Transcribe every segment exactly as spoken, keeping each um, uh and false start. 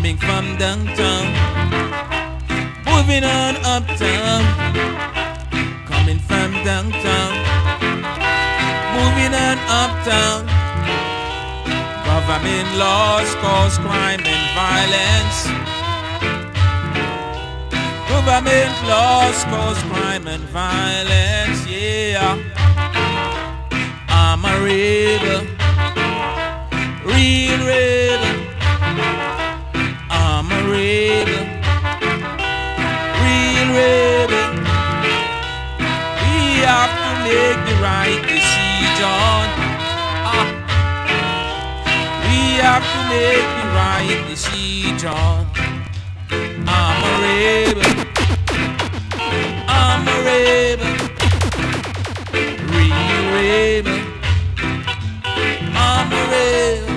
coming from downtown, moving on uptown, coming from downtown, moving on uptown. Government laws cause crime and violence. Government laws cause crime and violence, yeah. I'm a rebel, real rebel. I'm a rebel, real rebel. We have to make the right decision. Ah. We have to make the right decision. I'm a rebel, I'm a rebel, real rebel. I'm a rebel,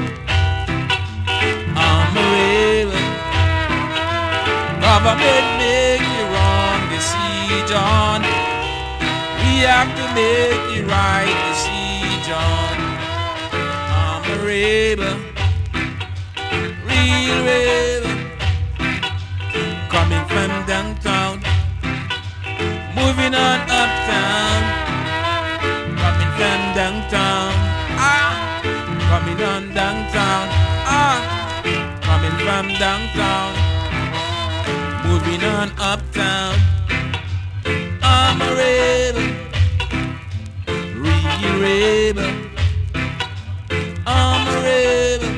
I'm a rebel. Government make the wrong decision. We have to make the right decision. I'm a rebel, real rebel. Coming from downtown, moving on uptown. Coming from downtown, ah. Coming on downtown, ah. Coming from downtown, moving on uptown. I'm a rebel, real rebel. I'm a rebel,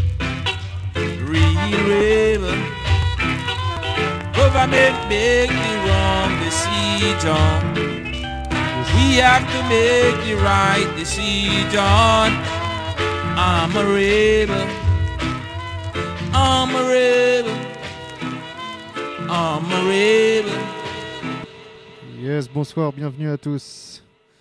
real rebel. Government make the wrong decision. We have to make the right decision. I'm a rebel, I'm a rebel, I'm a rebel. Yes, bonsoir, bienvenue à tous.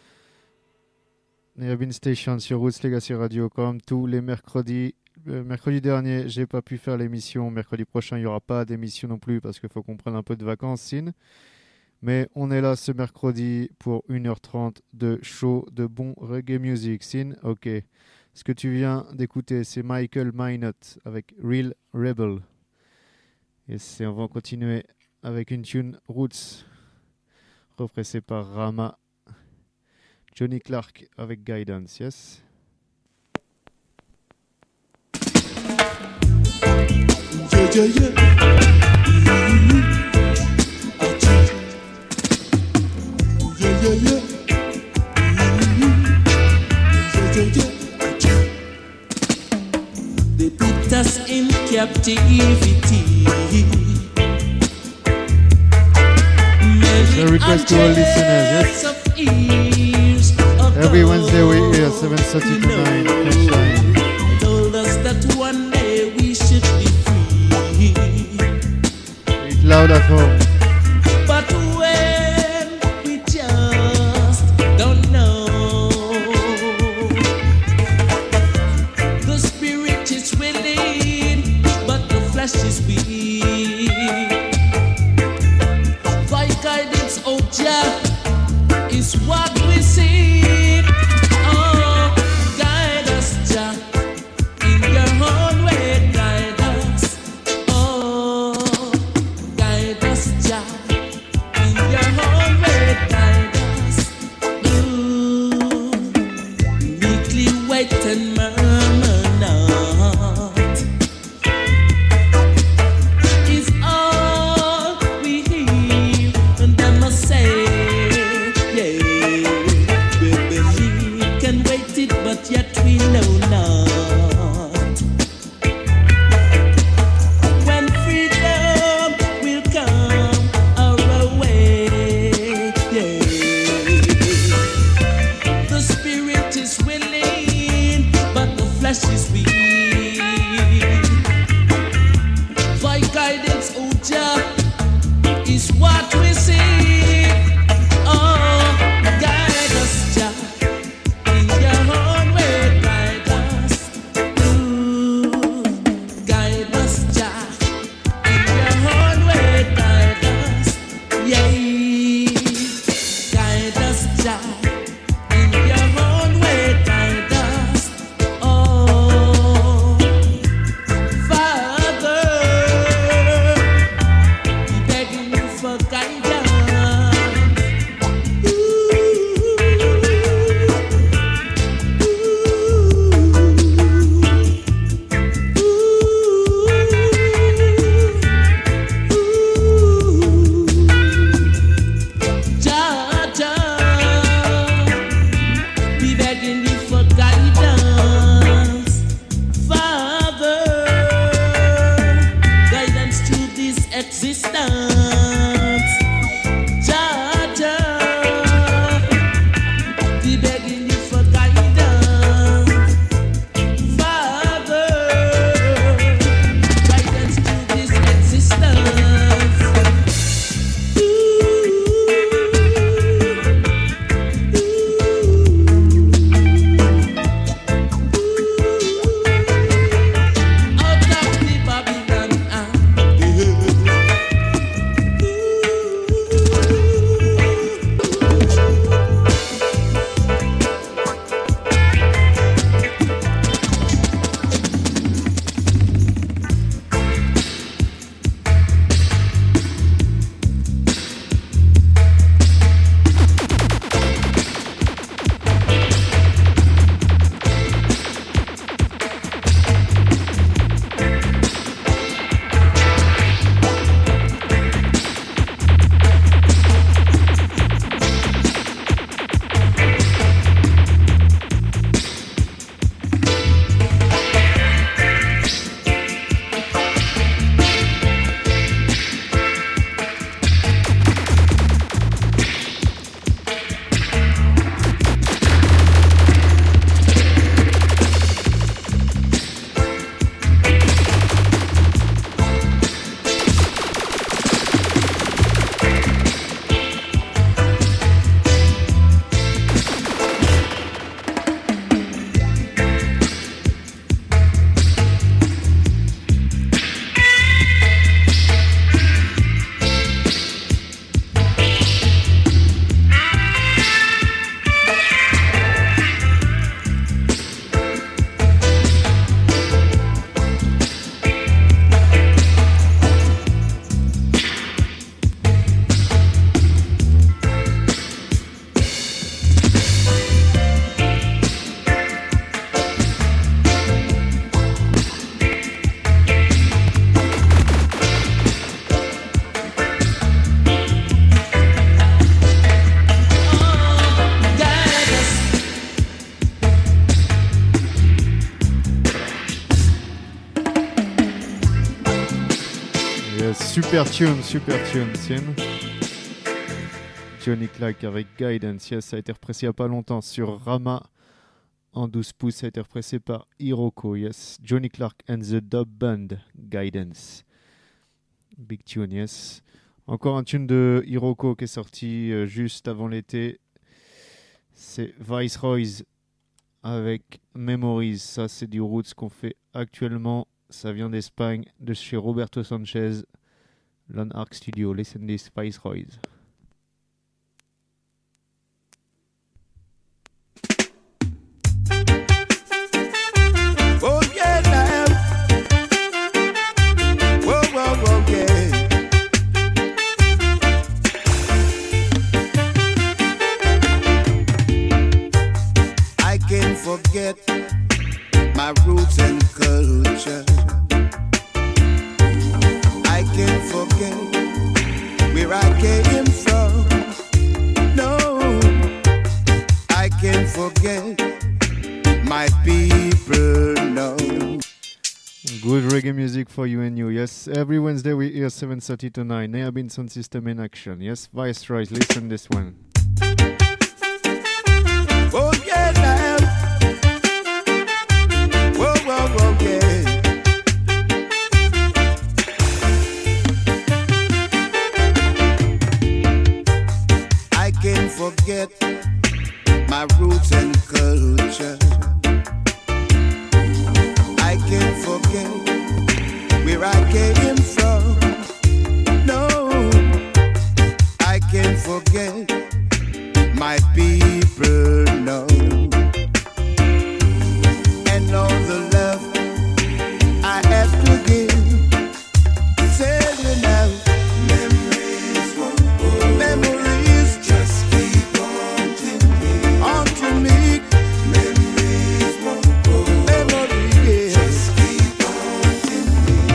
Neabin Station sur Roots Legacy Radio, comme tous les mercredis. Le mercredi dernier, j'ai pas pu faire l'émission. Mercredi prochain, il n'y aura pas d'émission non plus parce qu'il faut qu'on prenne un peu de vacances, Sin. Mais on est là ce mercredi pour une heure trente de show de bon reggae music. Sin, ok. Ce que tu viens d'écouter, c'est Michael Minot avec Real Rebel. Et c'est, on va continuer avec une tune Roots, repressée par Rama. Johnny Clark avec Guidance, yes? Yeah, yeah, yeah. Mm-hmm. Yeah, yeah, yeah. Mm-hmm. Yeah, yeah, yeah. They put us in captivity. A request to all listeners, yes? Every Wednesday we're here, seven thirty to nine, French time. Told us that one day we should be free. It's loud at home. But when we just don't know, the spirit is willing, but the flesh is weak. Thy guidance, oh Jah, is what we seek. Oh, guide us, Jah, in your own way, guide us. Oh, guide us, Jah, in your own way, guide us. Ooh, meekly wait and murmur not. Yes, super tune, super tune, Sin. Johnny Clark avec Guidance, yes, ça a été repressé il n'y a pas longtemps sur Rama en douze pouces, ça a été repressé par Hiroko, yes. Johnny Clark and the Dub Band, Guidance. Big tune, yes. Encore un tune de Hiroko qui est sorti euh, juste avant l'été. C'est Viceroy's avec Memories. Ça, c'est du Roots qu'on fait actuellement. Ça vient d'Espagne, de chez Roberto Sanchez, Lone Arc Studio. Listen this, Viceroy's. Oh yeah, now. Whoa, whoa, whoa, yeah. I can't forget my roots and culture. I can't forget where I came from. No, I can't forget my people know. Good reggae music for you and you. Yes, every Wednesday we hear seven thirty to nine. Neabin Sound System in action. Yes, Viceroy, listen this one. Oh yeah, now. Whoa, whoa, whoa, yeah. I can't forget my roots and culture. I can't forget where I came from. No, I can't forget my people know. And all the love I have to give. Tell you now, memories, memories just keep haunting me, haunting me. Memories, memories just keep haunting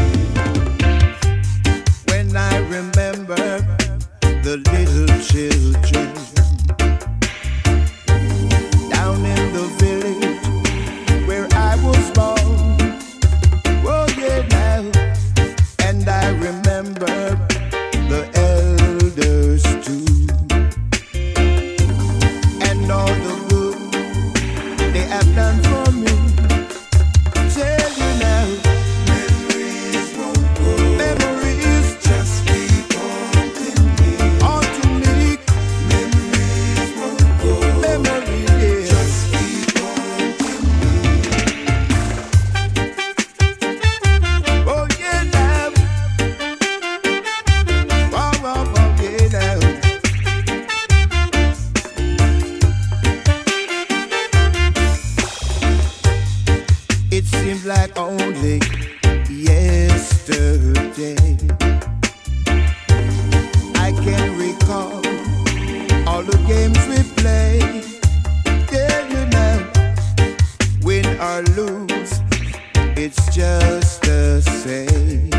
me. When I remember the little children down in the village where I was born. Oh yeah, now. And I remember the elders too, and all the good they have done for me. Tell you now, memories won't go. Memories just keep haunting me, haunting me. Memories won't go. Memories, yeah, just keep haunting me. Oh yeah, now. Oh, oh, oh, yeah, now. It seems like only yesterday I can recall all the games we played. Yeah, you know, win or lose, it's just the same.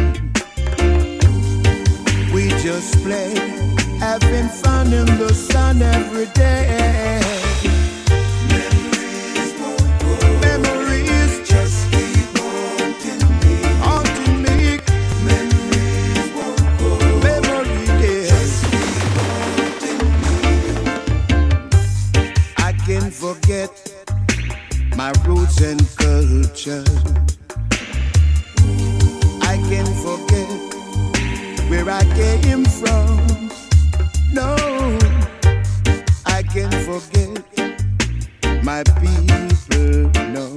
We just play, having fun in the sun every day. Memories won't go. Memories just keep haunting me, haunting me. Memories won't go. Memories, yeah, just keep haunting me. I can't forget my roots and culture. I can't forget where I came from. No, I can't forget my people know.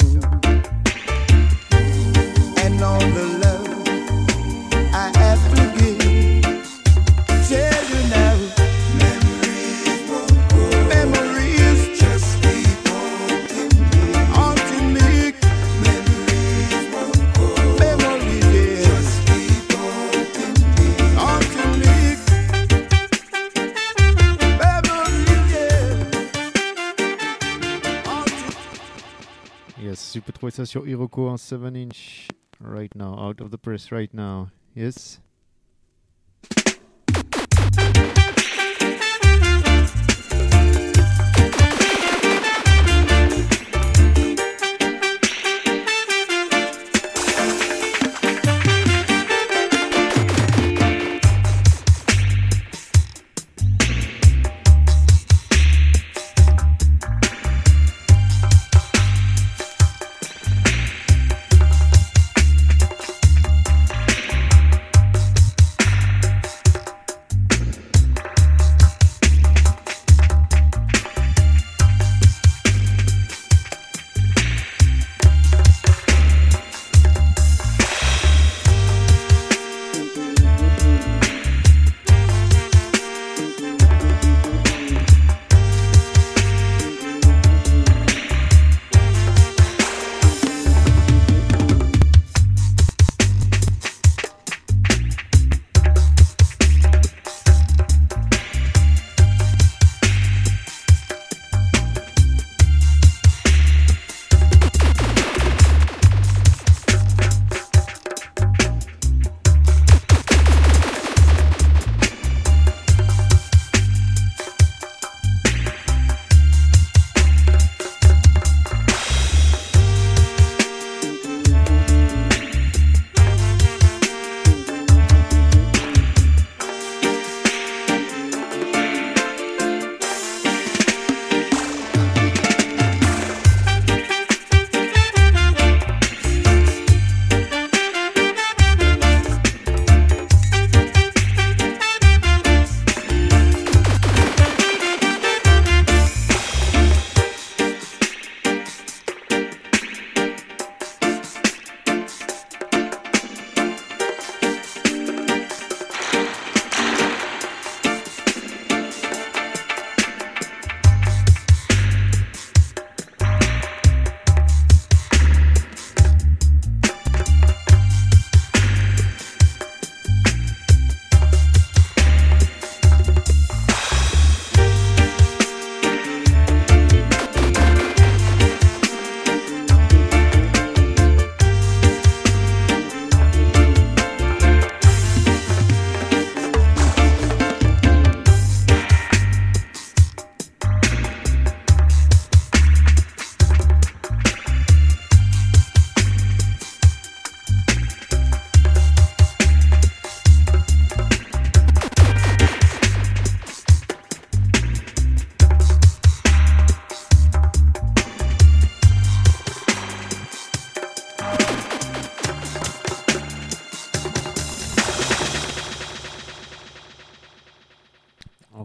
And all the love I have to give. Tell you now, memories won't go. Memories just keep haunting me, haunting me. Memories won't go. Memories, yeah, just keep haunting me, haunting me. Memories, yeah, haunting. Yes, tu peux trouver ça sur Hiroko en seven inch right now, out of the press right now. Yes.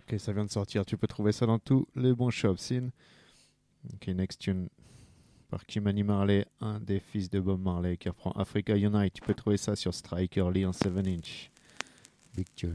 Ok, ça vient de sortir. Tu peux trouver ça dans tous les bons shops. Sin. Ok, next tune par Kimani Marley, un des fils de Bob Marley qui reprend Africa Unite. Tu peux trouver ça sur Striker Lee en seven inch. Big tune.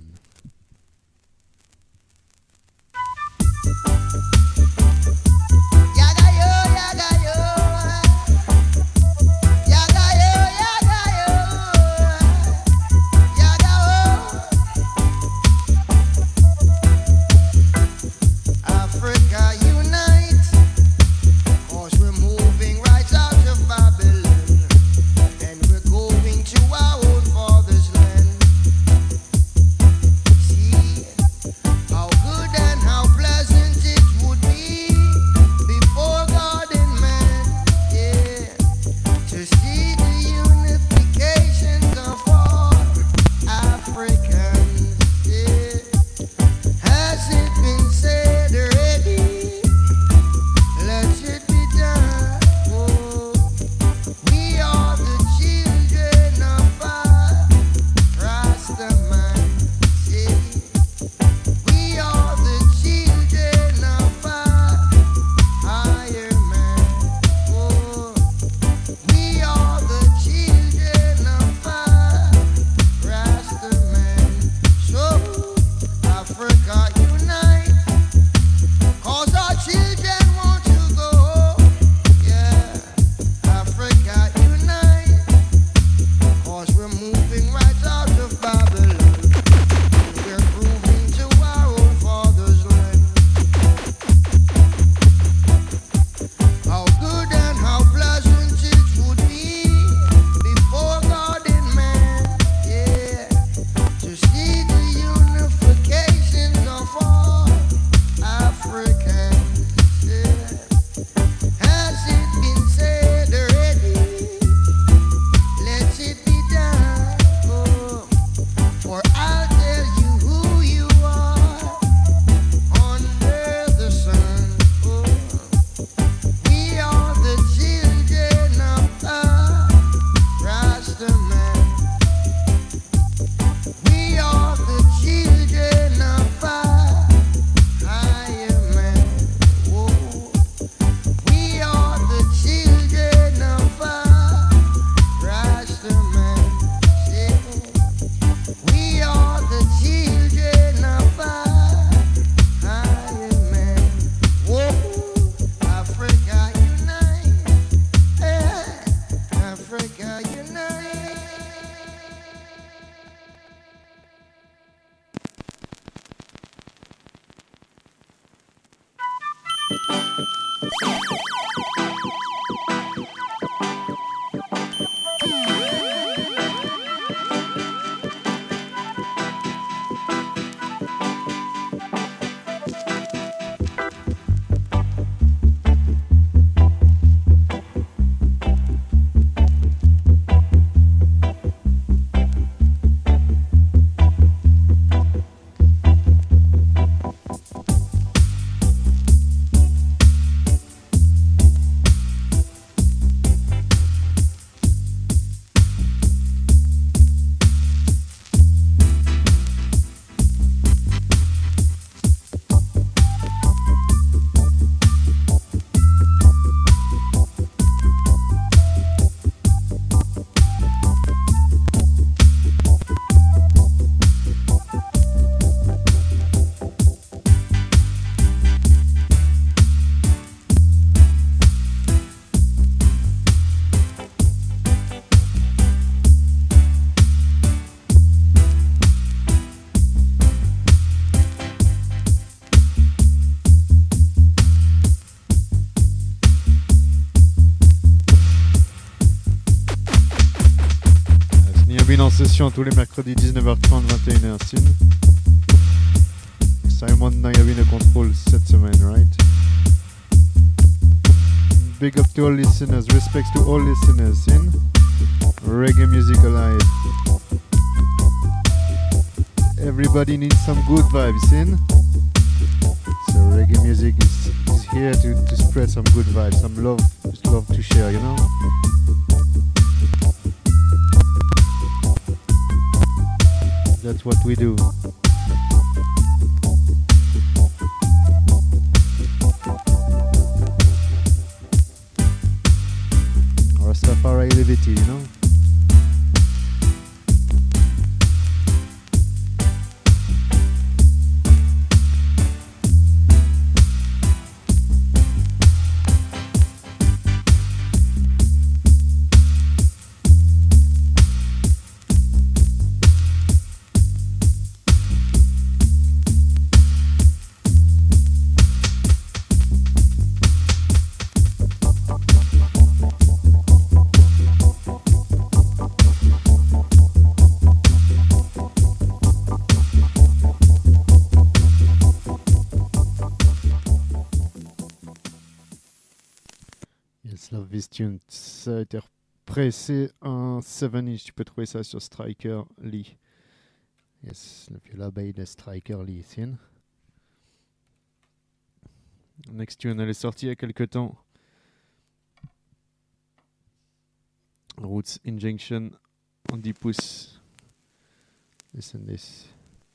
En session tous les mercredis dix-neuf heures trente, vingt et une heures. Sin. Simon Nayabine contrôle cette semaine, right? Big up to all listeners, respects to all listeners. Sin. Reggae music alive. Everybody needs some good vibes, in. So reggae music is, is here to, to spread some good vibes, some love, just love to share, you know? That's what we do. fifty, you know? Love this tune, ça a été repressé en sept inch, tu peux trouver ça sur Striker Lee. Yes, le vieux label de Striker Lee ici. Next tune, elle est sortie il y a quelques temps. Roots Injection en dix pouces. Listen this.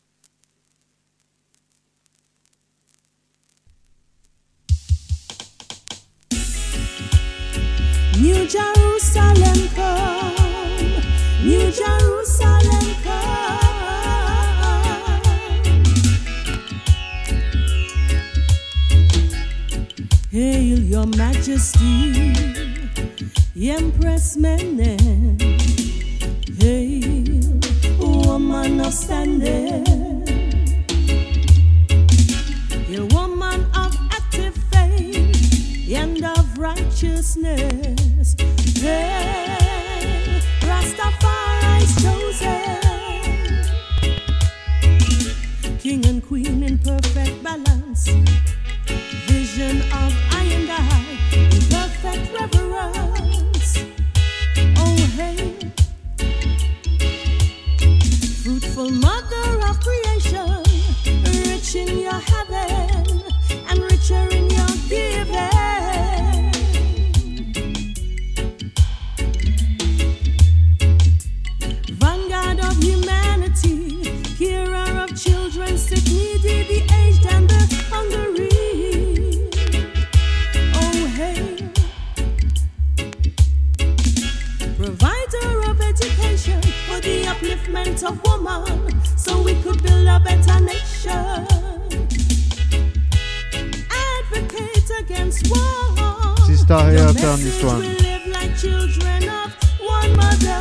New Jerusalem come, New Jerusalem come. Hail your majesty, Empress Menen. Hail, woman of standing. A woman of active faith and of righteousness. Hey, Rastafari's chosen, king and queen in perfect balance, vision of I and I in perfect reverence. Oh hey, fruitful mother of creation, rich in your heaven and richer in your giving. Sick, needy, the aged and the hungry. Oh hey, provider of education for the upliftment of woman, so we could build a better nation. Advocate against war. Sister here, turn this one. We live like children of one mother.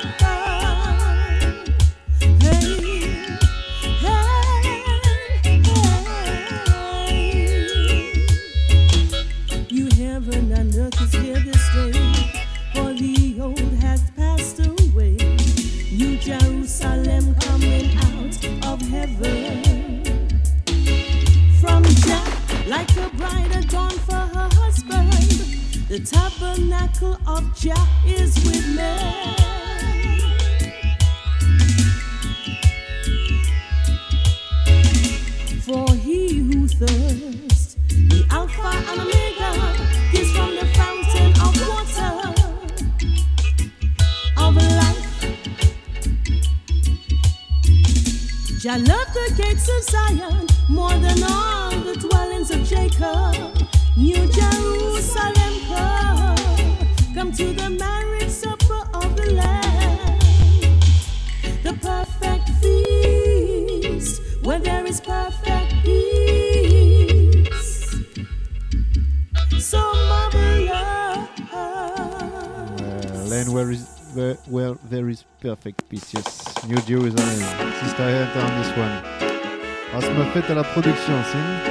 Jerusalem coming out of heaven from Jah, like a bride adorned for her husband. The tabernacle of Jah is with men. For he who thirsts, the Alpha and Omega, is from the fountain of water of life. Jah loved the gates of Zion more than all the dwellings of Jacob. New Jerusalem come, come to the marriage supper of the Lamb. The perfect feast, where there is perfect peace. So marvelous. Well, and where is where, where there is perfect peace, yes. New Jerusalem. Sister Head on this one. Asma fait à la production, c'est.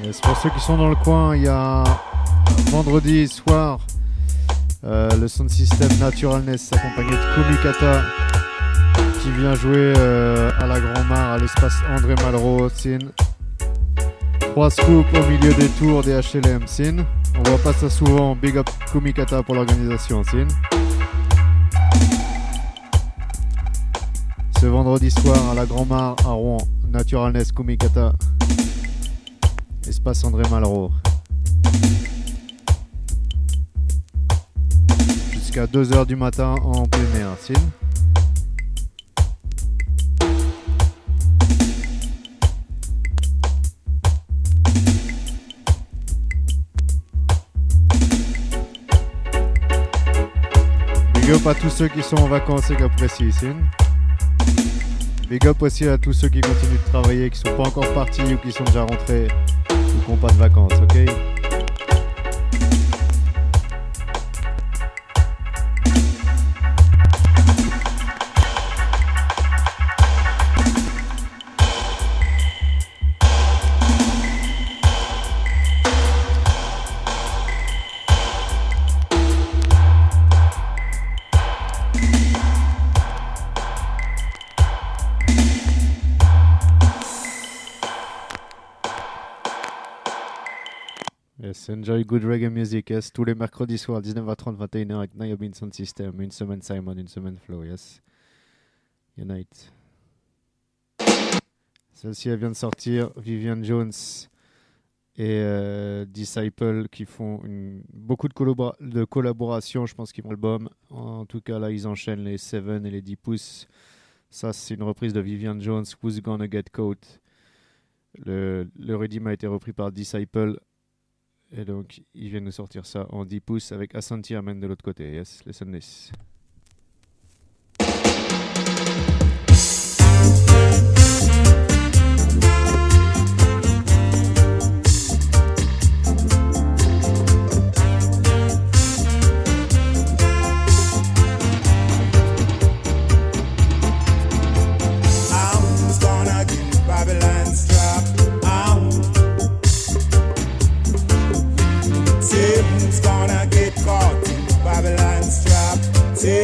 Yes, pour ceux qui sont dans le coin, il y a vendredi soir euh, le sound system Naturalness accompagné de Kumikata qui vient jouer euh, à la Grand Mare à l'espace André Malraux. Sin. Trois scoops au milieu des tours des H L M. Sin. On voit pas ça souvent. Big up Kumikata pour l'organisation. Sin. Ce vendredi soir à la Grand Mare à Rouen, Naturalness Kumikata, espace André Malraux. Jusqu'à deux heures du matin en plein air. Sin. Big up à tous ceux qui sont en vacances et qui apprécient. Sin. Big up aussi à tous ceux qui continuent de travailler, qui sont pas encore partis ou qui sont déjà rentrés ou qui n'ont pas de vacances, ok? Yes, enjoy good reggae music, yes. Tous les mercredis soirs, dix-neuf heures trente, vingt et une heures avec Nayobin Sound System. Une semaine Simon, une semaine Flow, yes. Unite. Celle-ci, elle vient de sortir. Vivian Jones et euh, Disciple qui font une, beaucoup de, collabora- de collaborations. Je pense qu'ils font l'album. En tout cas, là, ils enchaînent les sept et les dix pouces. Ça, c'est une reprise de Vivian Jones, Who's Gonna Get Caught. Le, le redeem a été repris par Disciple. Et donc, ils viennent nous sortir ça en dix pouces avec Asante Amen de l'autre côté. Yes, listen this. Who's gonna get caught in Babylon's trap? Say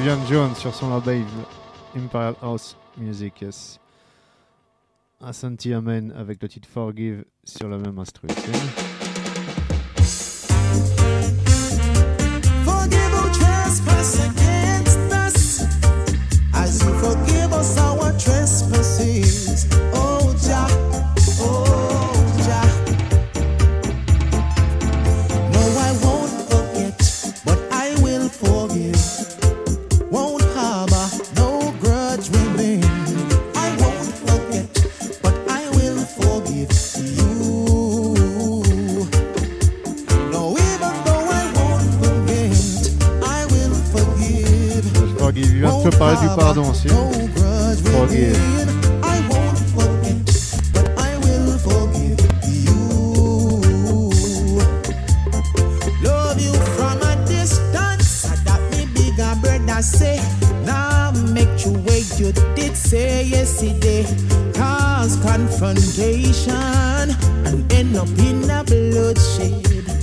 Vivian Jones sur son label Imperial House Music, yes. Asante Amen avec le titre Forgive sur la même instru. Forgive our trespass against us, as you forgive us our trespasses. Oh Jah, oh Jah. No, I won't forget, but I will forgive. Won't harbor no grudge within. I won't forget, but I will forgive you. No, even though I won't forget, I will forgive. Forgive, il vient de te parler du pardon aussi. Forgive. I won't forget, but I will forgive you. Love you from a distance, that me bigger brother say. Now make you wait, you did say yesterday. Cause confrontation and end up in a bloodshed.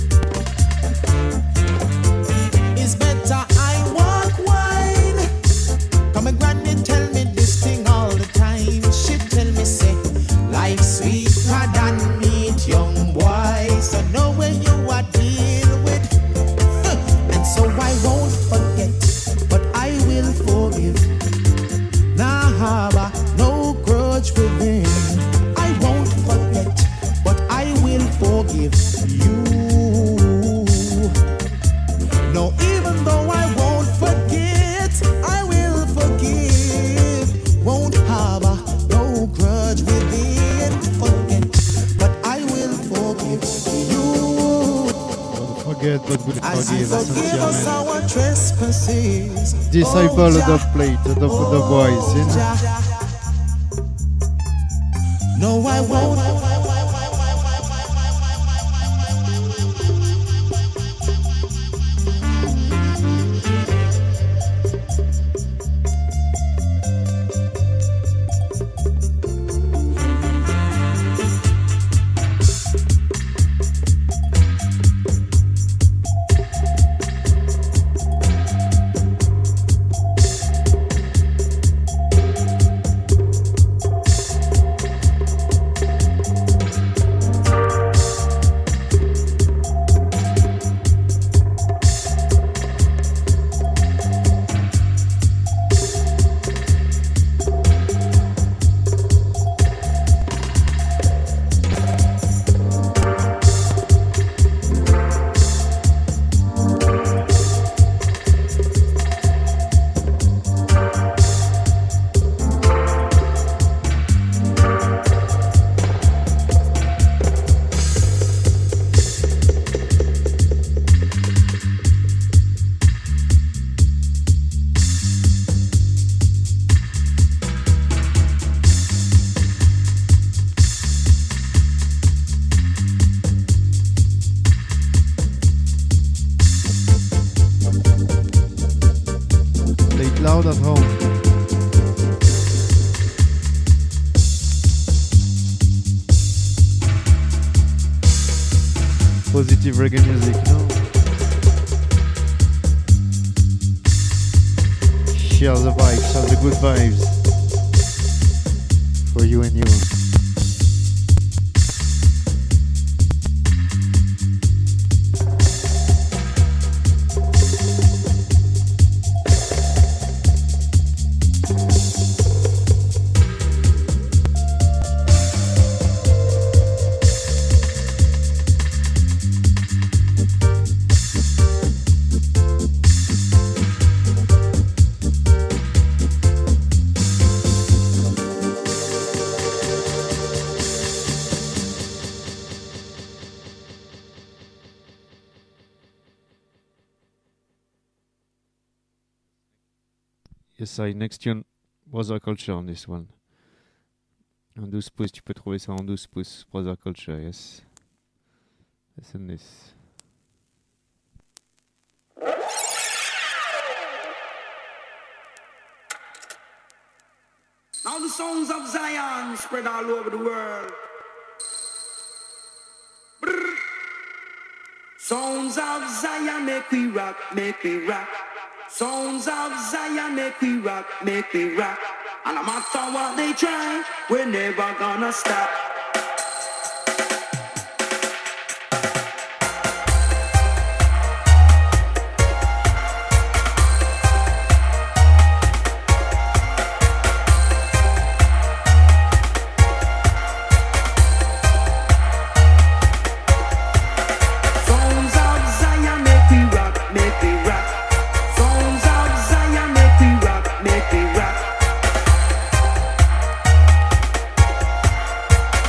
It's better I walk wide. Come and granny tell me this thing all the time. She tell me say life sweeter than meat, young boy. So know where you are deal with. And so I won't forget, but I will forgive. Nah harbor no grudge within. I won't forget, but I will forgive you. No, even though I won't forget, I will forgive. Won't harbor no grudge within. Forget, but I will forgive you. Don't forget, but will As you forgive. forgive us Asante Amen. our trespasses. Disciple Oh, of the plate, the, the boys. Oh, Jah. No, I won't. Play it loud at home. Positive reggae music, no? Share the vibes, share the good vibes. For you and you. Yes, I next tune Brother Culture on this one. En douze pouces, tu peux trouver ça en douze pouces. Brother Culture, yes. Listen this. Now the sounds of Zion spread all over the world. Brrr. Sounds of Zion make we rock, make we rock. Sounds of Zion make we rock, make we rock. And no matter what they try, we're never gonna stop. Sounds of Zion make we rock, make we rock. Sounds of Zion make we rock, make we rock.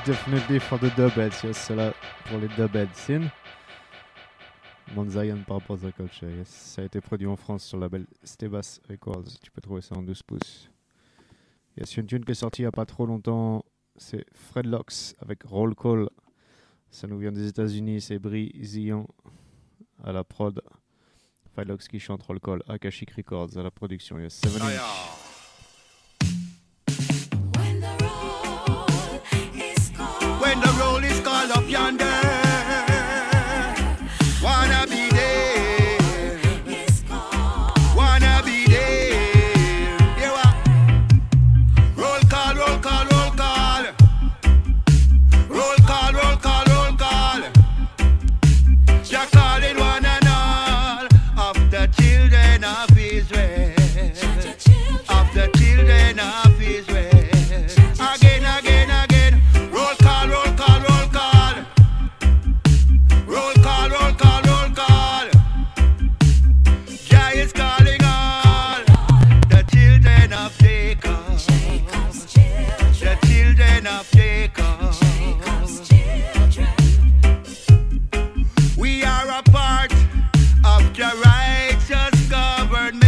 definitely for the dubheads. Yes, c'est là pour les dubheads. Sin. Zion par rapport à Culture. Yes, ça a été produit en France sur le label Stebas Records. Tu peux trouver ça en douze pouces. Yes, une tune qui est sortie il n'y a pas trop longtemps. C'est Fred Locks avec Roll Call. Ça nous vient des États-Unis. C'est Bri Zion à la prod. Fred Locks qui chante Roll Call. Akashic Records à la production. Yes, seven inch. When the roll is called up yonder, wanna be there, wanna be there. Yeah, what? Roll call, roll call, roll call, roll call, roll call, roll call. Jah calling one and all of the children of Israel, of the children of Israel. Again, again, again. Roll call, roll call, roll call. Roll call, roll call, roll call. Jah is calling all the children of Jacob. The children of Jacob. We are a part of the righteous government.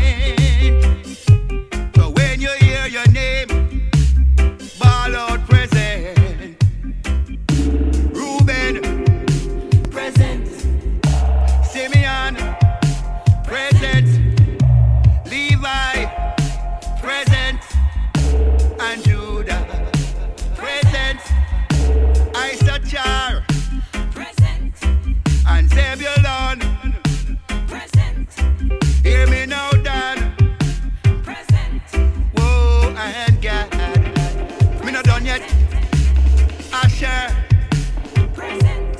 So when you hear your name, ball out present. Reuben, present. Simeon, present. Levi, present. And Judah, present. Issachar, present. And Zebulon, present. Hear me now, Dan, present. Whoa, and Gad. Me not done yet. Asher, present.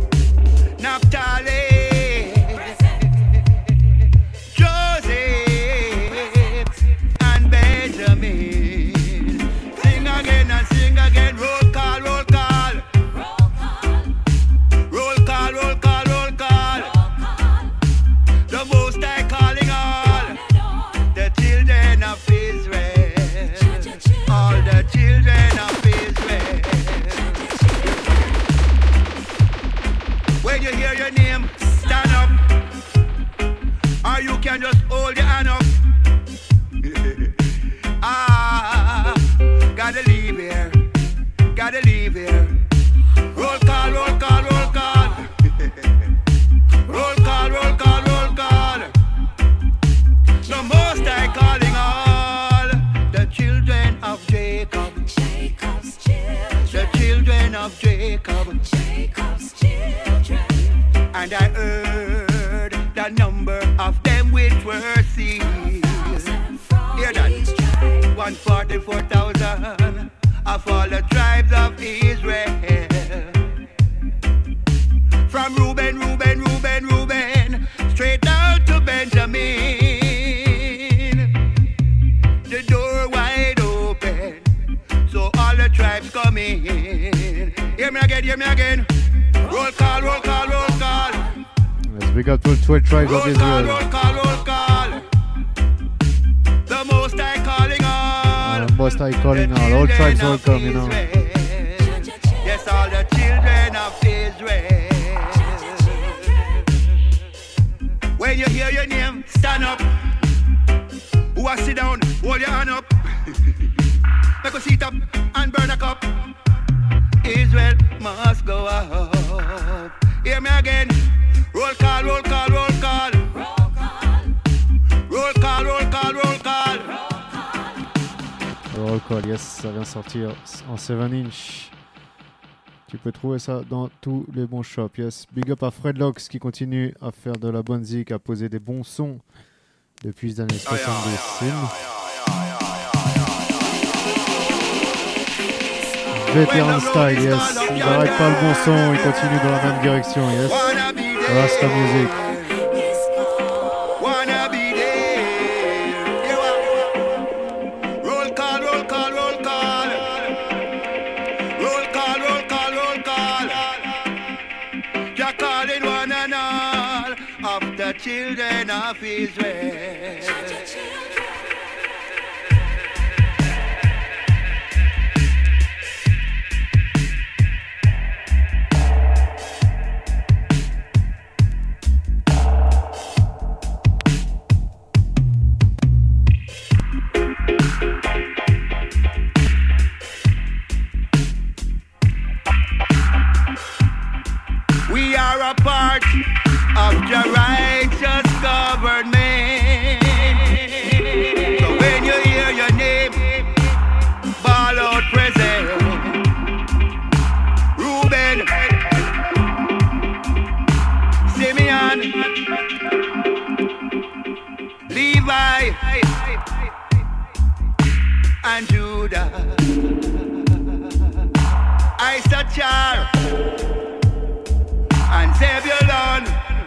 Naphtali, present. Joseph and Benjamin. Sing again and sing again. Roll call, roll call. Roll call, roll call, roll call. The Most High calling all the children of Israel. All the children of Israel. When you hear your name, stand up. Or you can just hold your hand up. Ah, gotta leave here. Gotta leave here. Roll call, roll call, roll call. Roll call, roll call, roll call. The Most High calling all the children of Jacob. Jacob's children, The children of Jacob. Jacob's children. And I heard the number of them which were seen. Hear that? one hundred forty-four thousand of all the tribes of Israel. From Reuben, Reuben, Reuben, Reuben, straight down to Benjamin. The door wide open, so all the tribes come in. Hear me again, hear me again. Roll call, roll call, roll call. Let's big up to the twelve tribes of Roll call, Israel. roll call, roll call. The Most High calling all. Uh, Most High calling the all. All children tribes of welcome, you know. Israel. Yes, all the children of Israel. When you hear your name, stand up. Who are sit down, hold your hand up. Make a seat up and burn a cup. Israel must go up. Hear me again. Roll call, roll call, roll call. Roll call, roll call, roll call. Roll Call, yes, ça vient sortir en seven inch. Tu peux trouver ça dans tous les bons shops, yes. Big up à Fred Locks qui continue à faire de la bonne zik, à poser des bons sons depuis les années soixante-dix. Veteran style, yes. Il n'arrête pas le bon son, il continue dans la même direction, yes. Rasta music. Wanna be there. You are. Roll call, roll call, roll call. Roll call, roll call, roll call. You're calling one and all of the children of Israel. We are a part of the righteous government. So when you hear your name, ball out present. Reuben, Simeon, Levi, and Judah. Issachar and Zebulon.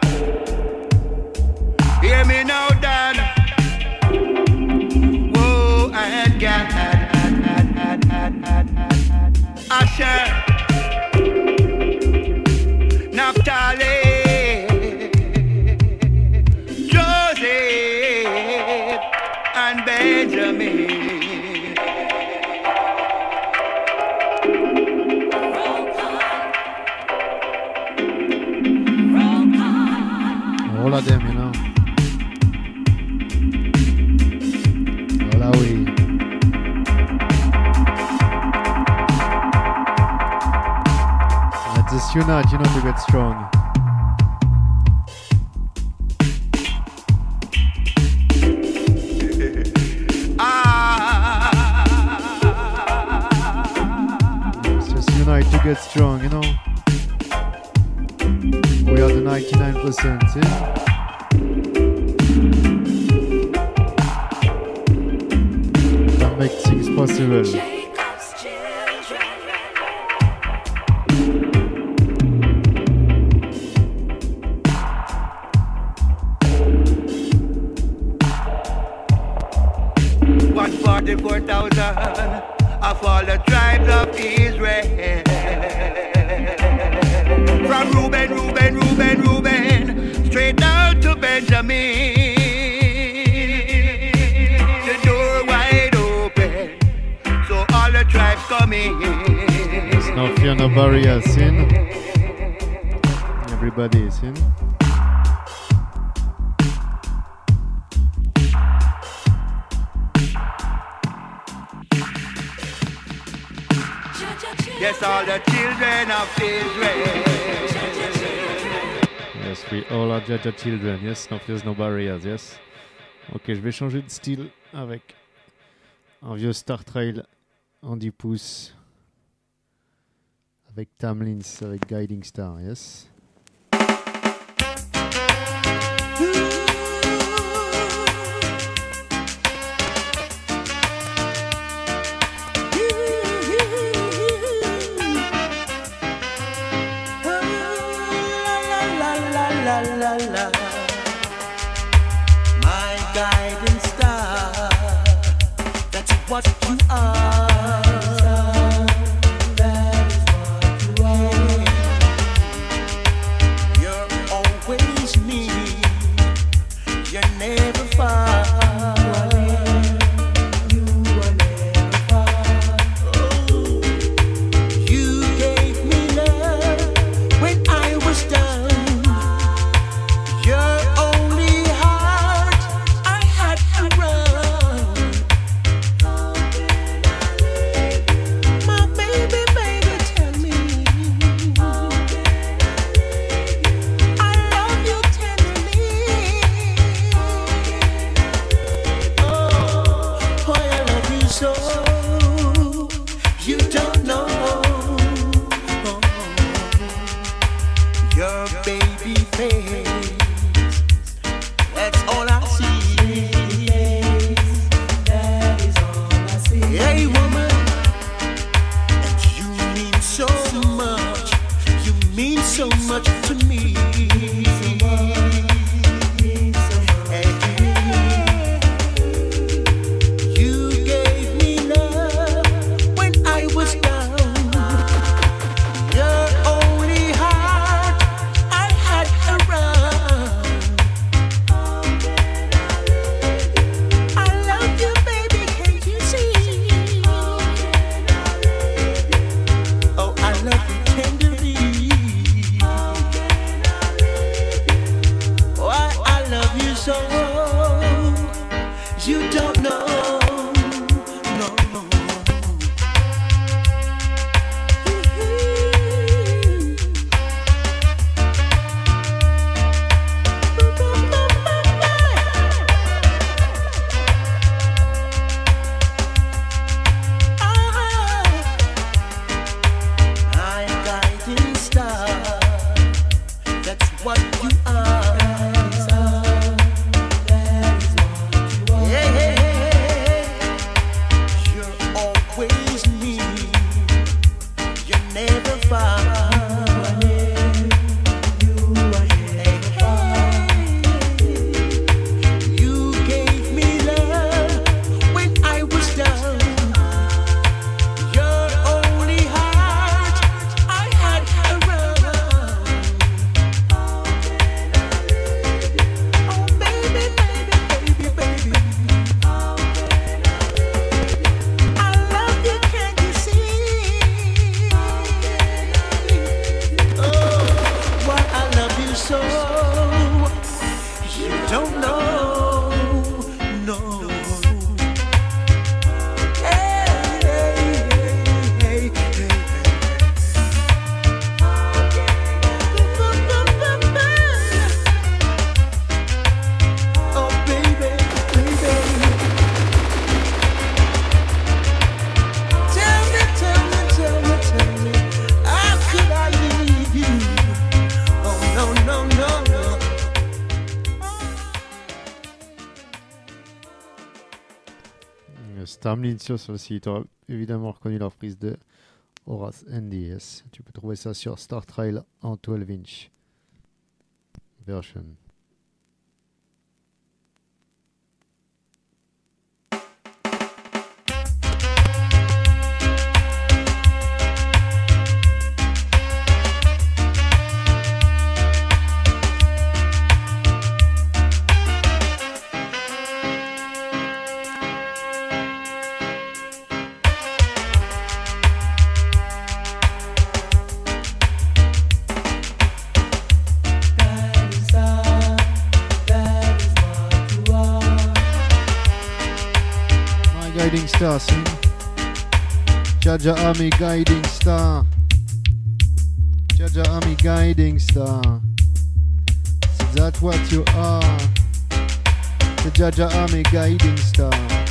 Hear me now, Dan. Whoa, and Gad, Asher, Naphtali, Joseph, and Benjamin. All of them, you know. All are we. Let's just unite, you know, to get strong. Let's just unite to get strong, you know. We are the ninety-nine percent, yeah? That makes things possible. one forty-four thousand of all the tribes of Israel. From Reuben, Reuben, Reuben, Reuben, straight down to Benjamin. The door wide open, so all the tribes come in. There's no fear, no barrier, sin. Everybody is in. Yes, all the children of Israel. Yes, we all are Jaja children. Yes, no fears, no barriers. Yes. Ok, je vais changer de style avec un vieux Star Trail en dix pouces. Avec Tamlins, avec Guiding Star. Yes. My guiding star, that's what you are. That is what you are. You're always near, you're never far. You are never far. Oh, you gave me love when I was down. Your only heart I had to run. My baby, baby, tell me I love you tenderly. Oh, boy, I love you so. You don't know. Your baby face, that's all I see. That is all I see. Hey woman, and you mean so much. You mean so much to me. Hey, you gave me love when I was down. Your only heart I had to run. I love you, baby, can't you see? Oh, I love you tenderly. Why I love you so, you don't know. No, no. what you are. Hey, hey, hey. You're always near. You're never far. You gave me love when I was down. Your only heart I had around. Oh baby, baby, baby, baby. I love you, can you see? Oh, why I love you so. You don't know, no. Hey, hey, hey, hey, hey. Oh baby, baby. Tell me, tell me, tell me, tell me, how could I leave you? Oh no, no, no, no. Stamlinsios aussi, tu auras évidemment reconnu la reprise de Horace N D S. Tu peux trouver ça sur Star Trail en douze inch version. My guiding star, sing. Jaja Ami guiding star. Jaja Ami guiding star. So that's what you are. The Jaja Ami guiding star.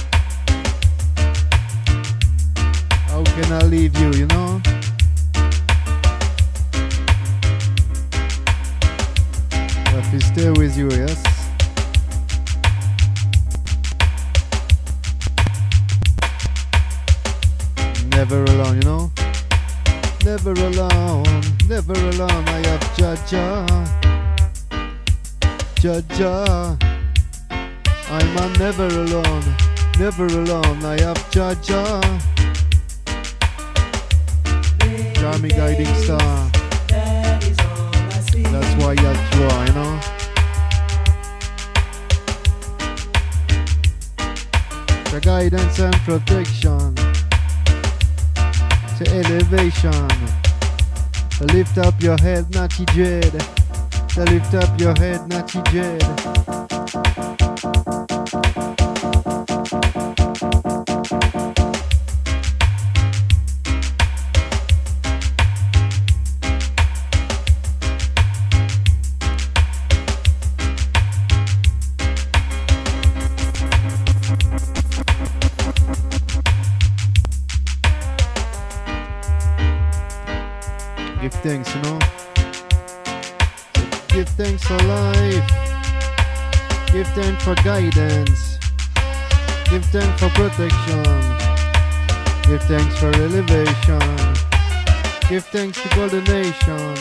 How can I leave you, you know? I have to stay with you, yes? Never alone, you know? Never alone, never alone. I have Jaja, Jaja. I'm a never alone, never alone. I have Jaja, Jami guiding star. That's why you are, you know? The guidance and protection. To elevation, to lift up your head, Natty Dread. To lift up your head, Natty Dread. Give thanks, you know. Give thanks for life. Give thanks for guidance. Give thanks for protection. Give thanks for elevation. Give thanks to Golden Nation.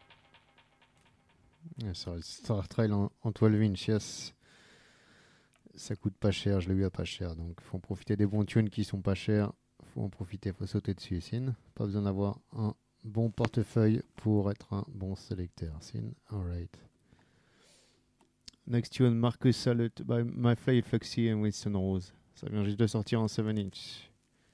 Sur le Star Trail en, en douze inch, yes. ça coûte pas cher, je l'ai eu à pas cher. Donc faut en profiter des bons tunes qui sont pas chers. Faut en profiter, faut sauter dessus, Sin. Pas besoin d'avoir un bon portefeuille pour être un bon sélecteur, Sin. Alright. Next tune, Marcus Salute by My Fly Flexi and Winston Rose. Ça vient juste de sortir en seven inch.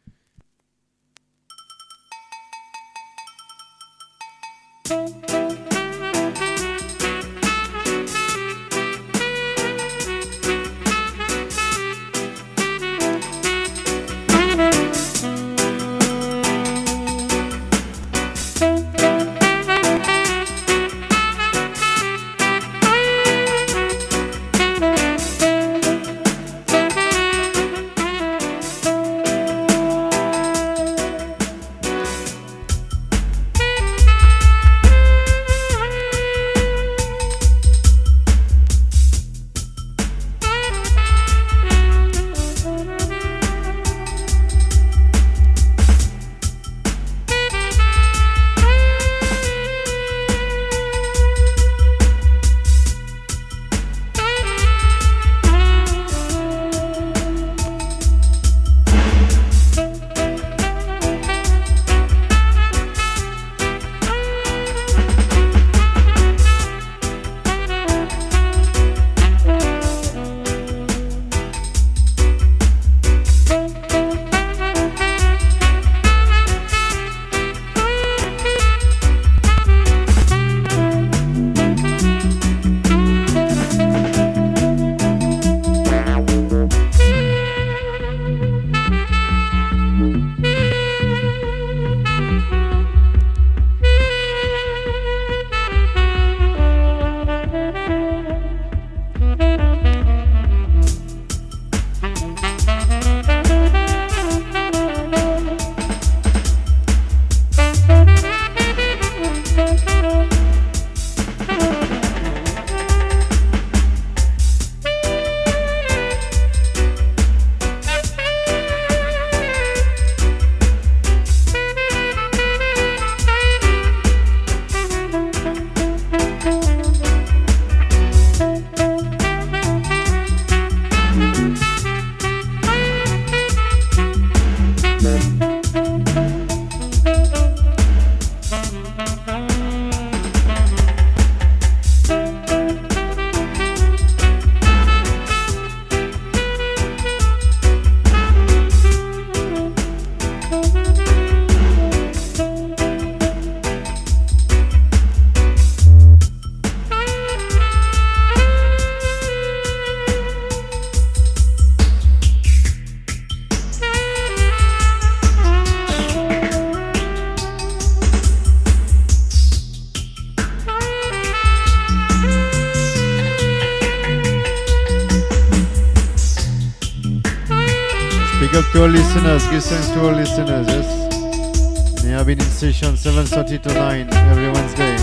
Big up to our listeners, give thanks to our listeners, yes. We have been in session seven thirty to nine every Wednesday.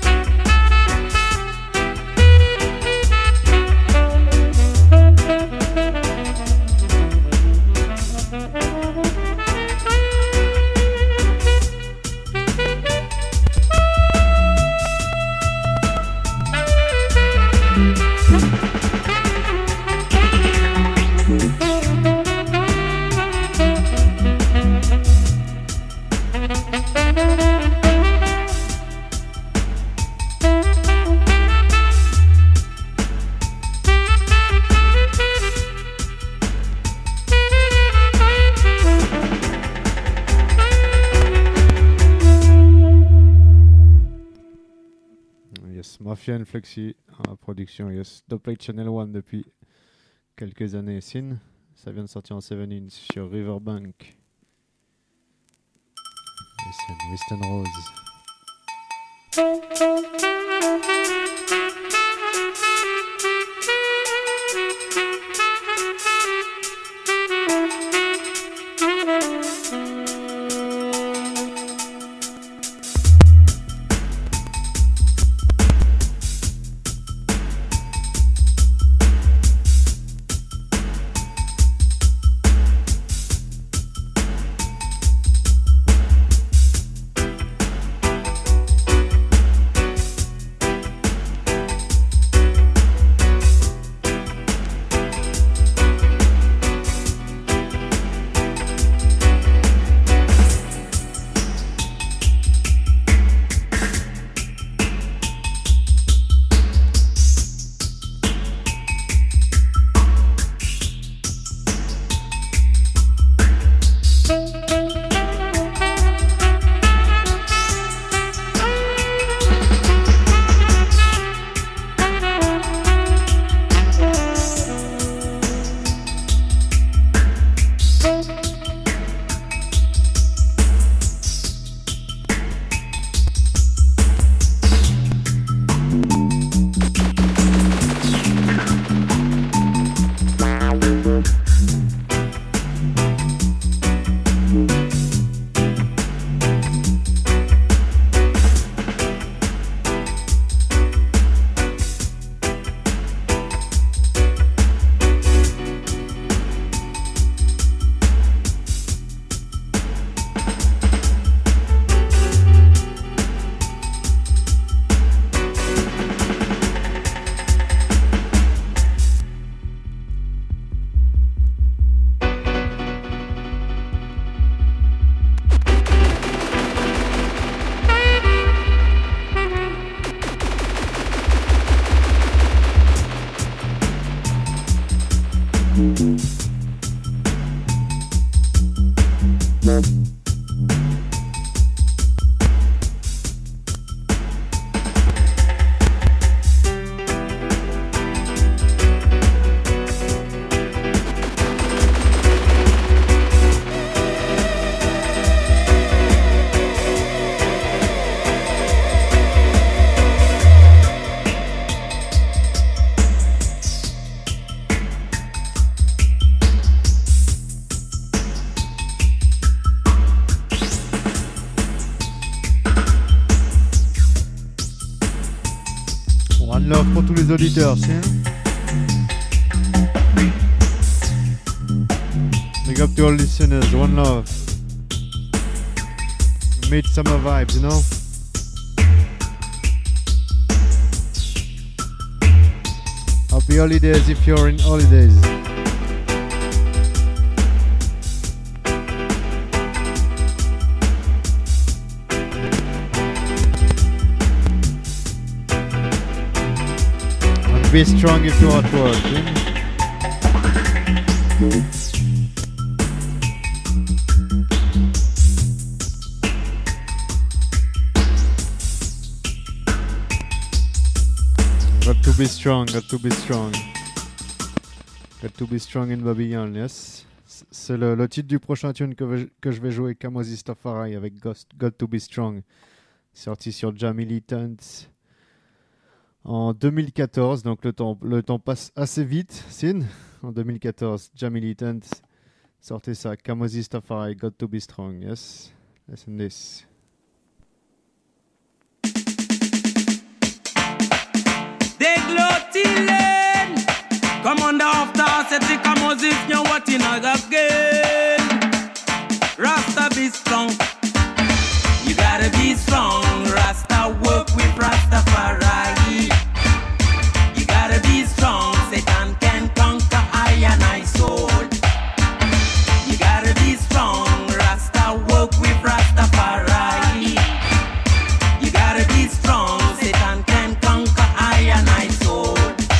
Mafia and Flexi à la production, yes. Doplate Channel one depuis quelques années. Sin, ça vient de sortir en seven inch sur Riverbank. Listen, Winston Rose. One love pour tous les auditeurs, c'est Big up to all listeners, one love. Midsummer vibes, you know? Happy holidays if you're in holidays. And be strong if you're at work. Eh? Got to be strong, got to be strong. Got to be strong in Babylon, yes. C'est le, le titre du prochain tune que, ve- que je vais jouer, Kamosi Stafari avec Ghost, Got to be strong. Sorti sur Jam Militant en deux mille quatorze, donc le temps, le temps passe assez vite, Sin. En deux mille quatorze, Jam Militant sortait ça, Kamosi Stafari, Got to be strong, yes. Listen this. They glotilin. Come on the after, set the come as if you're watching again. Rasta be strong. You gotta be strong. Rasta work with Rastafari. You gotta be strong. Satan can conquer I and I soul. You gotta be strong. Rasta work with Rastafari. You gotta be strong. Satan can conquer I and I soul.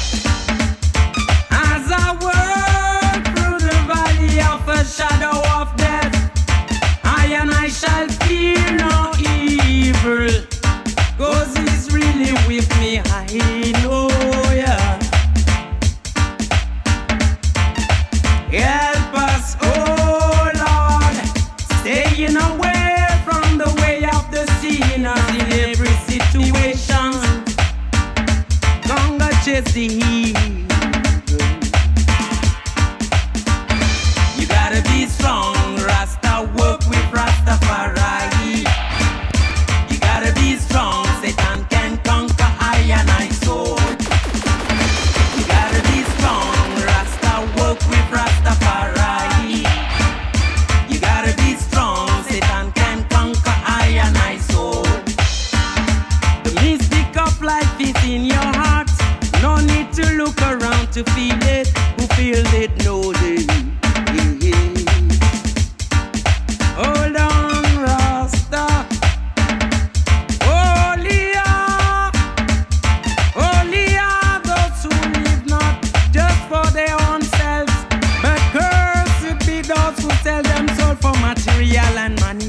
As I walk through the valley of a shadow of death, I and I shall fear no evil, 'cause he's really with me, I know, yeah. Help us, oh Lord, staying away from the way of the sinners in every situation. Conga chase the evil. You gotta be strong, Rasta work with Rastafari. You gotta be strong, Satan can conquer I and I soul. You gotta be strong, Rasta work with Rastafari. You gotta be strong, Satan can conquer I and I soul. The mystic of life is in your heart. No need to look around to feel it. Who feels it know it. Hold on, Rasta. Holy are, holy are those who live not just for their own selves, but cursed be those who sell them soul for material and money.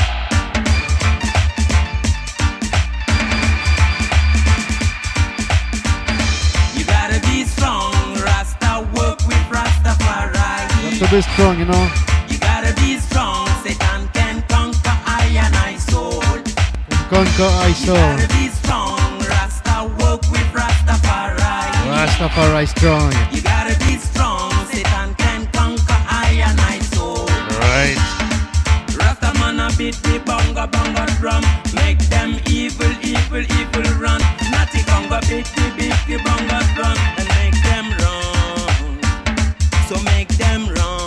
You gotta be strong, Rasta work with Rastafari. Got to be strong, you know? You gotta be strong, Satan can conquer I and I soul. Conquer I You soul. gotta be strong, Rasta work with Rastafari. Rastafari strong. You gotta be strong, Satan can conquer I and I soul. Right. Rasta man a beat the bonga bonga drum, make them evil, evil, evil run. Natty conga beat the beat the bonga drum and make them run. So make them run.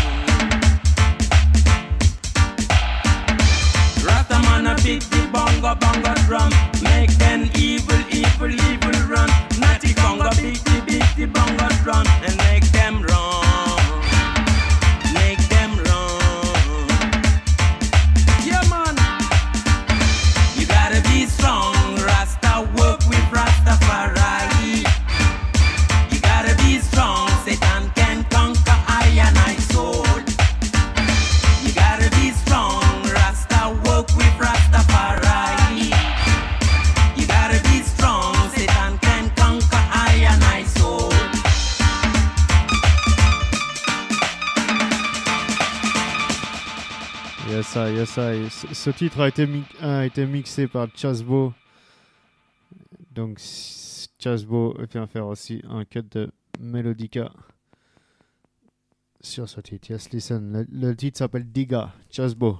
Rasta man a beat the bonga bonga drum, make them evil, evil, evil run. Natty conga beat the beat the bonga drum and make them run. Make them run. Yeah, man. You gotta be strong, Rasta work with Rastafari. You gotta be strong, Satan can conquer I and I soul. You gotta be Yes, I, yes, I. Ce, ce titre a été, mi- a été mixé par Chasbo. Donc, Chasbo vient faire aussi un cut de Melodica sur ce titre. Yes, listen. Le, le titre s'appelle Diga, Chasbo.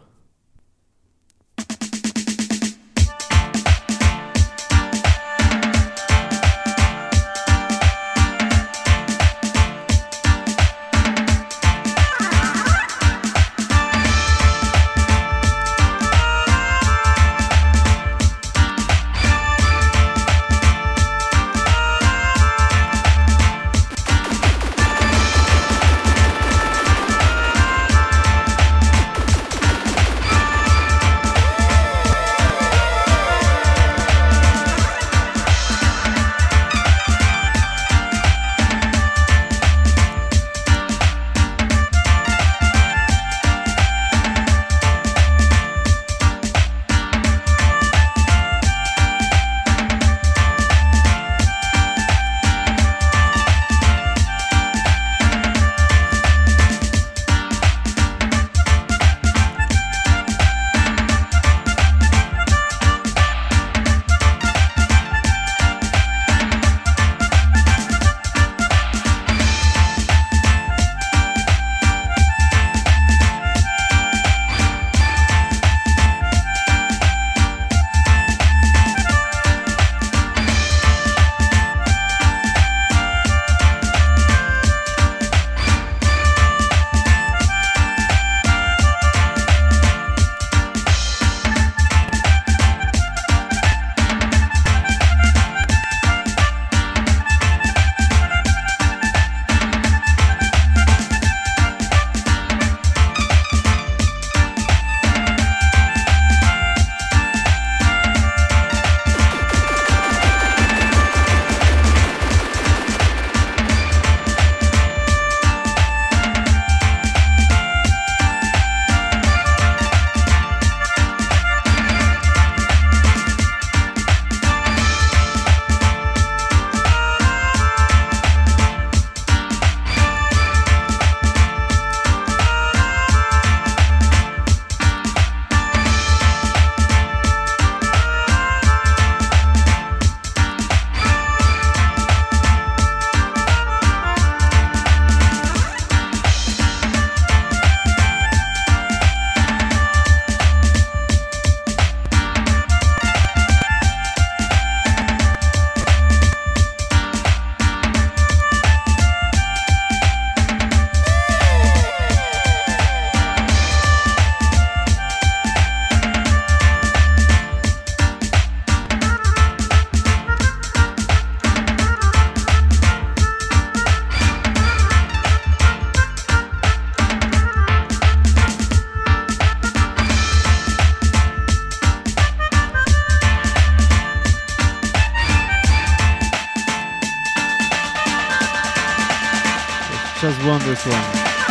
Just won this one.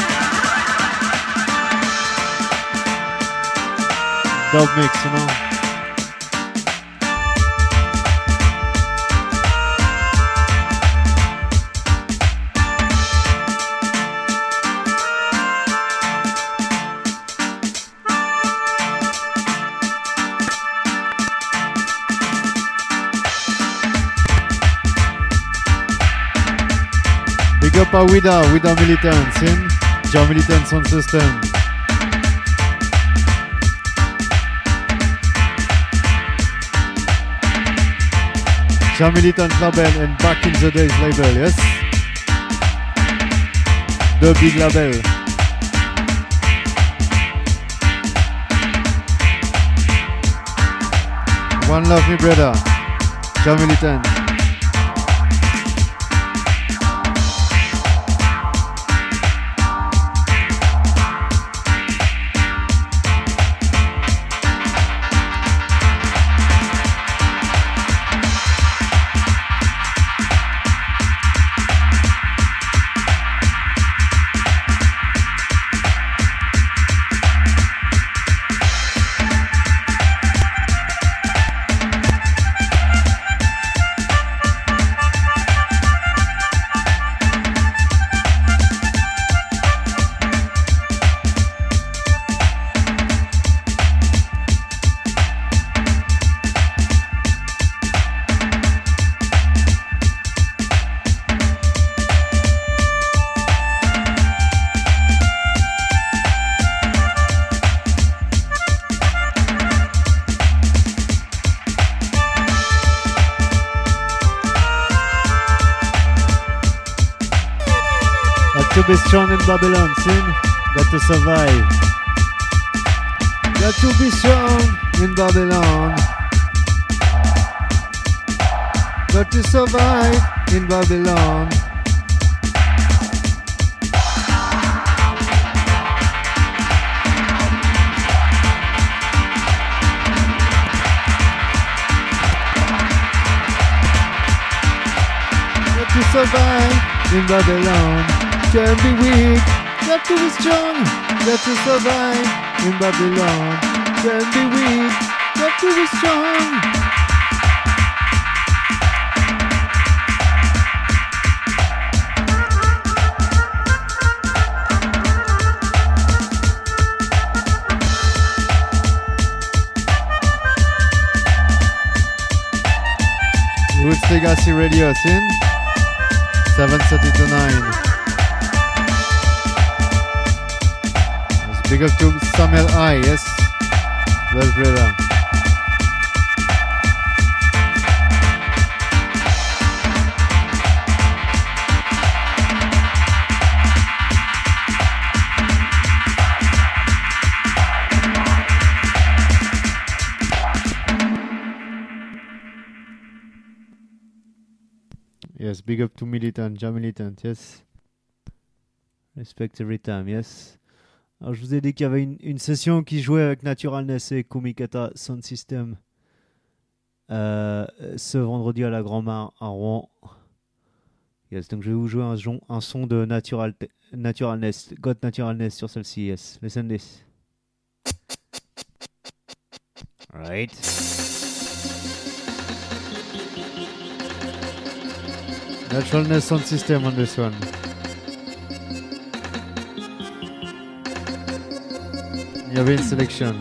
Dub mix, you know. Big up à Wida, Wida Militants in Jah Militant Sound System. Jah Militant label and Back in the Days label, yes? The big label. One love me brother, Jah Militant. to be strong in Babylon, sin. Got to survive. Got to be strong in Babylon. Got to survive in Babylon. Got to survive in Babylon. Can't be weak. Got to be strong. Got to survive in Babylon. Can't be weak. Got to be strong. Roots Legacy Radio, sin seven thirty to nine. Let's big up to Samuel I, yes. Well, brother. Yes, big up to Militant, Ja Militant, yes. Respect every time, yes. Alors, je vous ai dit qu'il y avait une, une session qui jouait avec Naturalness et Kumikata Sound System euh, ce vendredi à la Grand-Mare à Rouen. Yes, donc je vais vous jouer un, un son de Natural, Naturalness, God Naturalness sur celle-ci, yes. Listen this. Alright. Naturalness sound system on this one. You have in selection.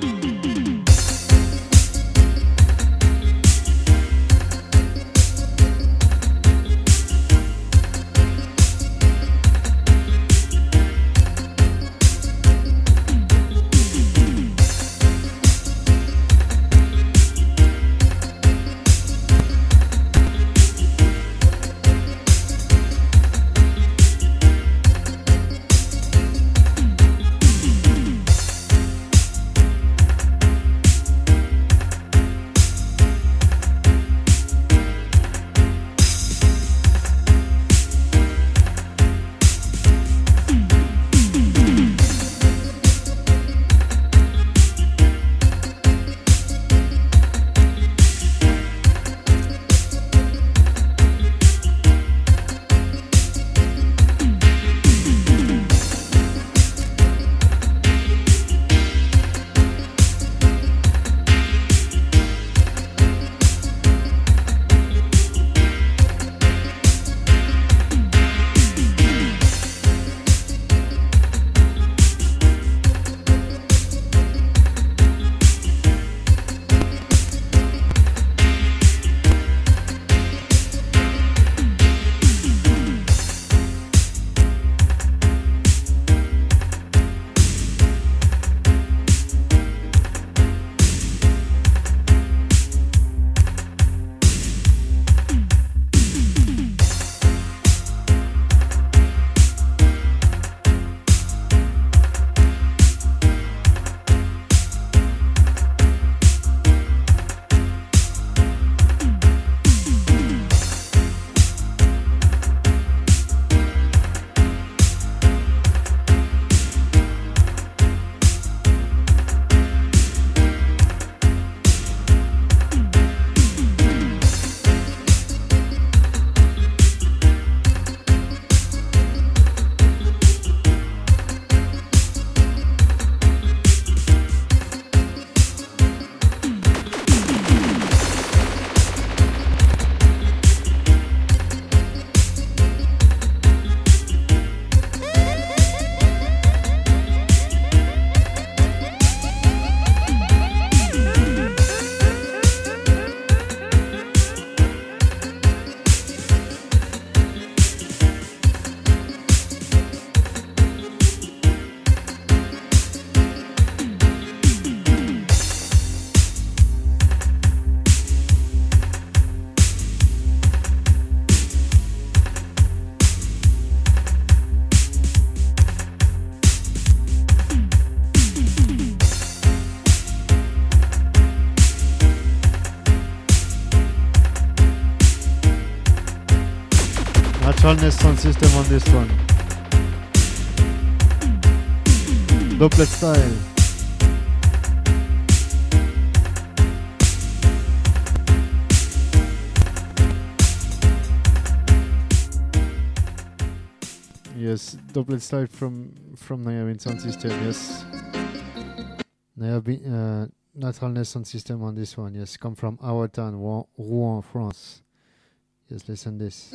Naturalness sound system on this one. Dopplet style. Yes, doublet style from from Nayabin sound system. Yes, Nayabin uh, Naturalness sound system on this one. Yes, come from our town, Rouen, Rouen, France. Yes, listen this.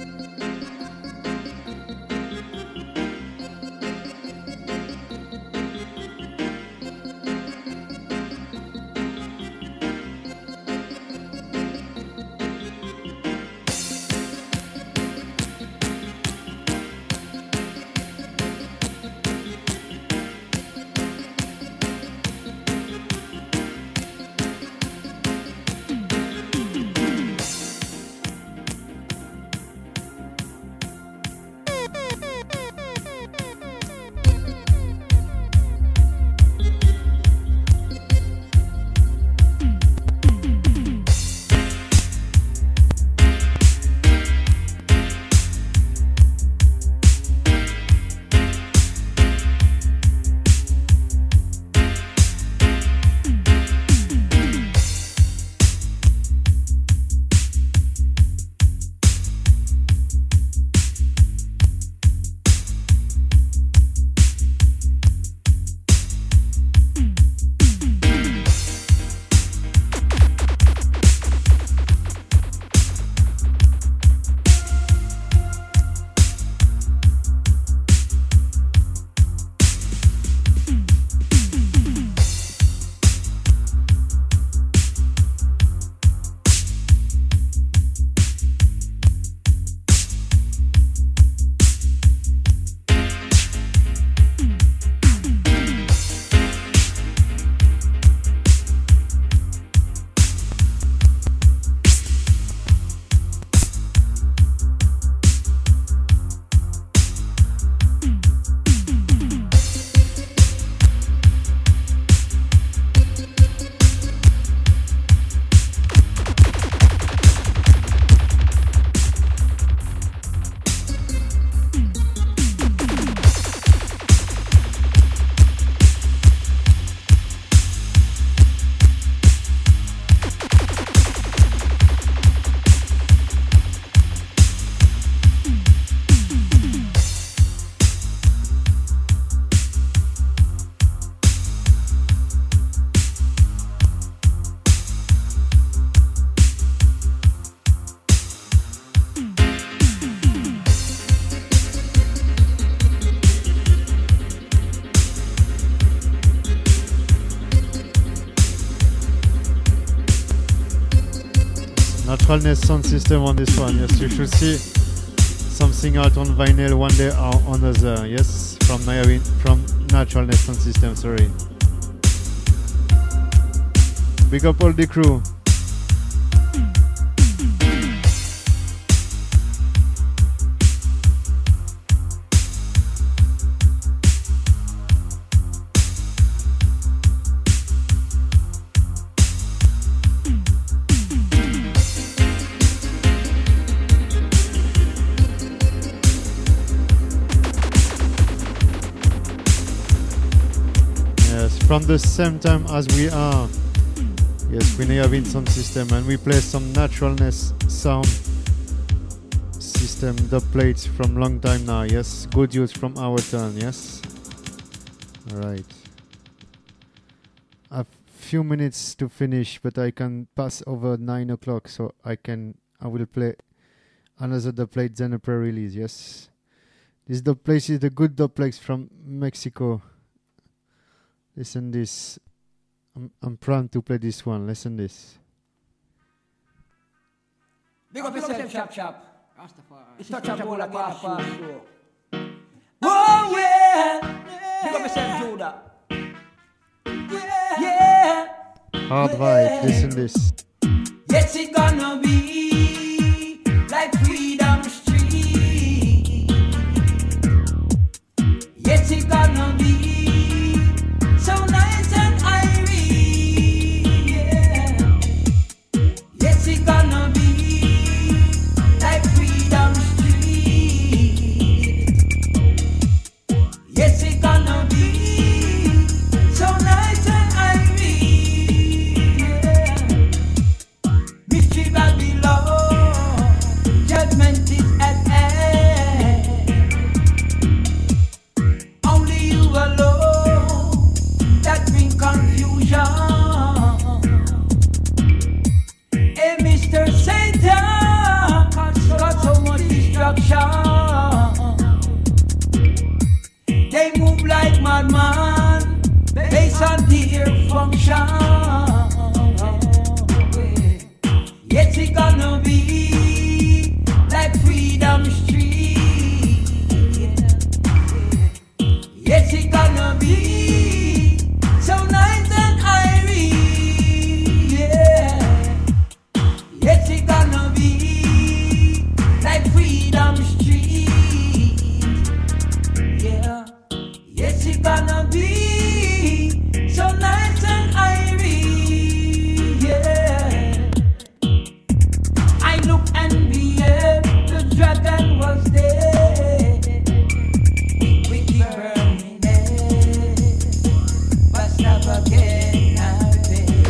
Naturalness sound system on this one. Yes, you should see something out on vinyl one day or another. Yes, from Nayabin, from Naturalness sound system. Sorry. Big up all the crew. From the same time as we are, yes, we have in sound system and we play some Naturalness sound system dub plates from long time now. Yes, good use from our turn. Yes, all right. A few minutes to finish, but I can pass over nine o'clock, so I can I will play another dub plate than a pre-release. Yes, this dub plate is the good dub plates from Mexico. Listen this. I'm, I'm proud to play this one. Listen this. Big up yourself, chap chap. It's touch and roll again, fast show. Oh yeah. Big up yourself, Judah. Yeah. Hard vibe. Listen this. Yes, it's gonna be like Freedom Street. Yes, it's gonna be. Gonna be like Freedom Street. dear function. Yes, it's gonna be like Freedom Street. Yes, it's gonna be so nice and airy. Yeah. Yes, it's gonna be like Freedom Street. Yeah. Yes, it's gonna be so nice and airy. Yeah. I look and beheld, the dragon was there. With the burning head, but stop again, I beg.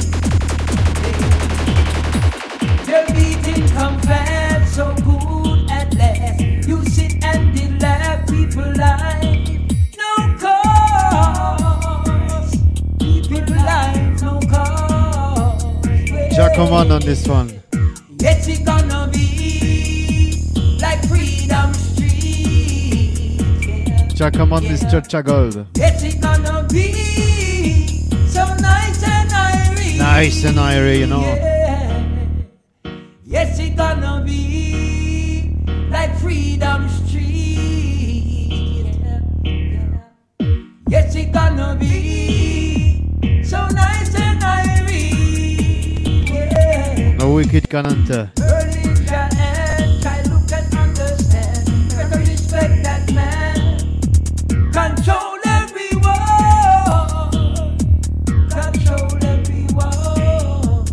The beating come fast, so good at last. You sit and delay people life, no cause. People life, no cause. Jack, come on on this one. Yes, it's gonna be like Freedom Street. Yeah. Jack, come on this Chacha Gold. Yes, it's gonna be so nice and airy. Nice and airy, you know. Yeah. Yes, it's gonna be like Freedom Street. Yeah. Yeah. Yes, it's gonna be so nice and airy. Yeah. No wicked canante. Early in the end, try look and understand. Better respect that man. Control everyone. Control everyone.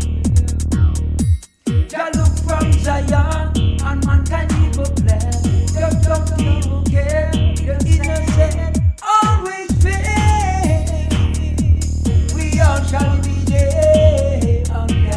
Jah look from Zion, and man can evil plan. Just don't even care. The innocent always fail. We all shall be there on that.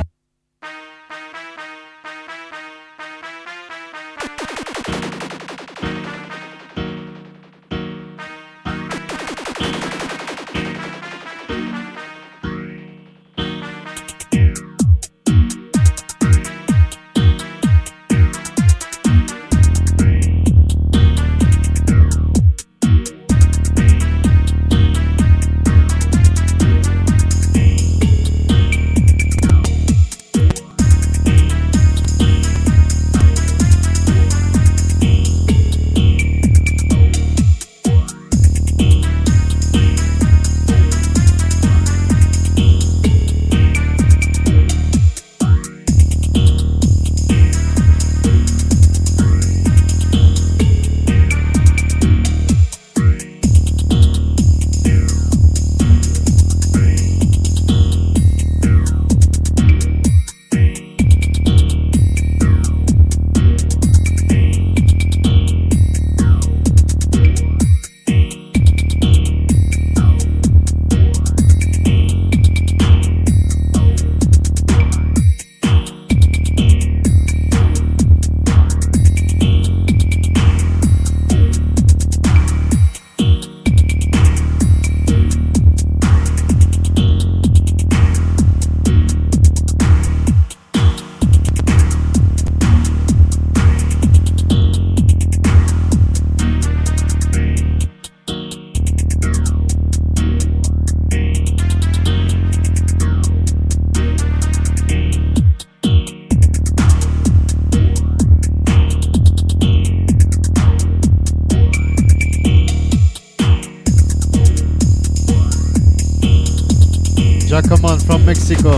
Jacoman from Mexico.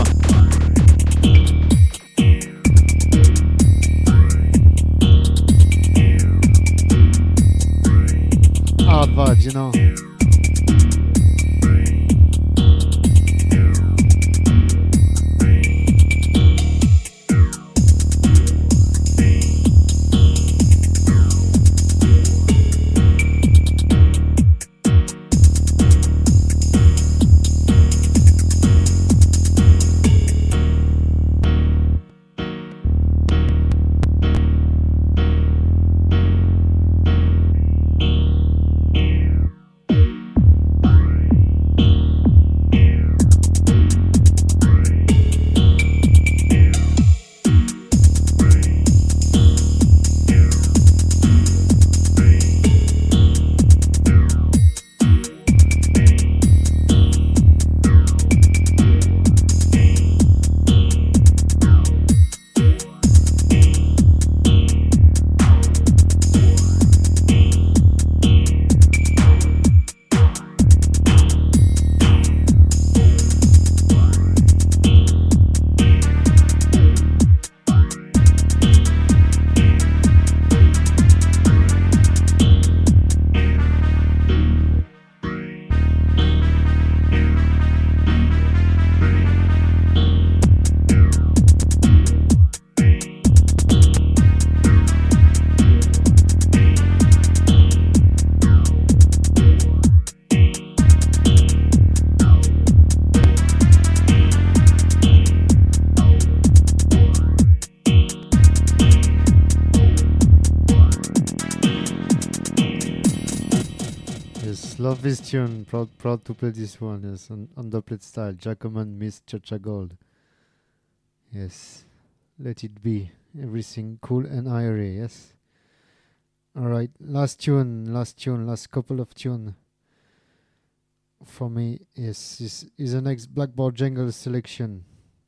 Hard vibes, you know. love this tune. Proud, proud to play this one. Yes, on, on doublet style. Giacoman, Miss Chacha Gold. Yes, let it be. Everything cool and airy. Yes. All right, last tune, last tune, last couple of tune. For me, yes, this is the next Blackboard Jungle selection.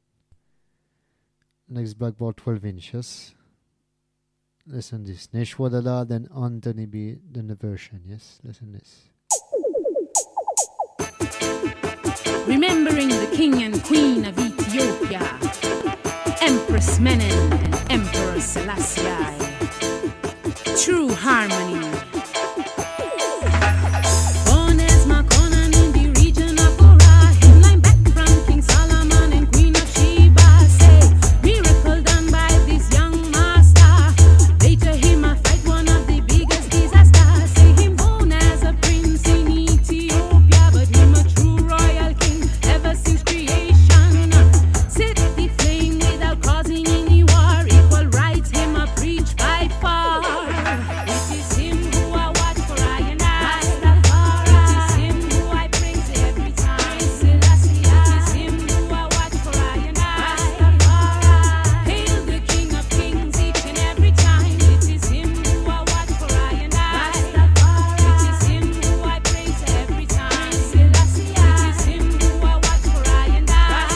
Next Blackboard twelve inch. Yes. Listen this. Neshwadala, then Anthony B, then the version. Yes, listen this. Remembering the king and queen of Ethiopia, Empress Menen and Emperor Selassie. True harmony. Born as Makonnen in the region of Korah, headline back from King Solomon and Queen of Sheba. Say, miracle done by this young master. Later him a fight one of the biggest disasters. Say him born as a prince in Ethiopia, but him a true royal king ever since creation. Set the flame without causing any war. Equal rights him a preach by far. It is him who I watch for I and I. It is him who I praise every time. Selassie. It is him who I watch for I and I. Hail the King of Kings each and every time. It is him who I watch for I and I. It is him who I praise every time. Selassie. It is him who I watch for I and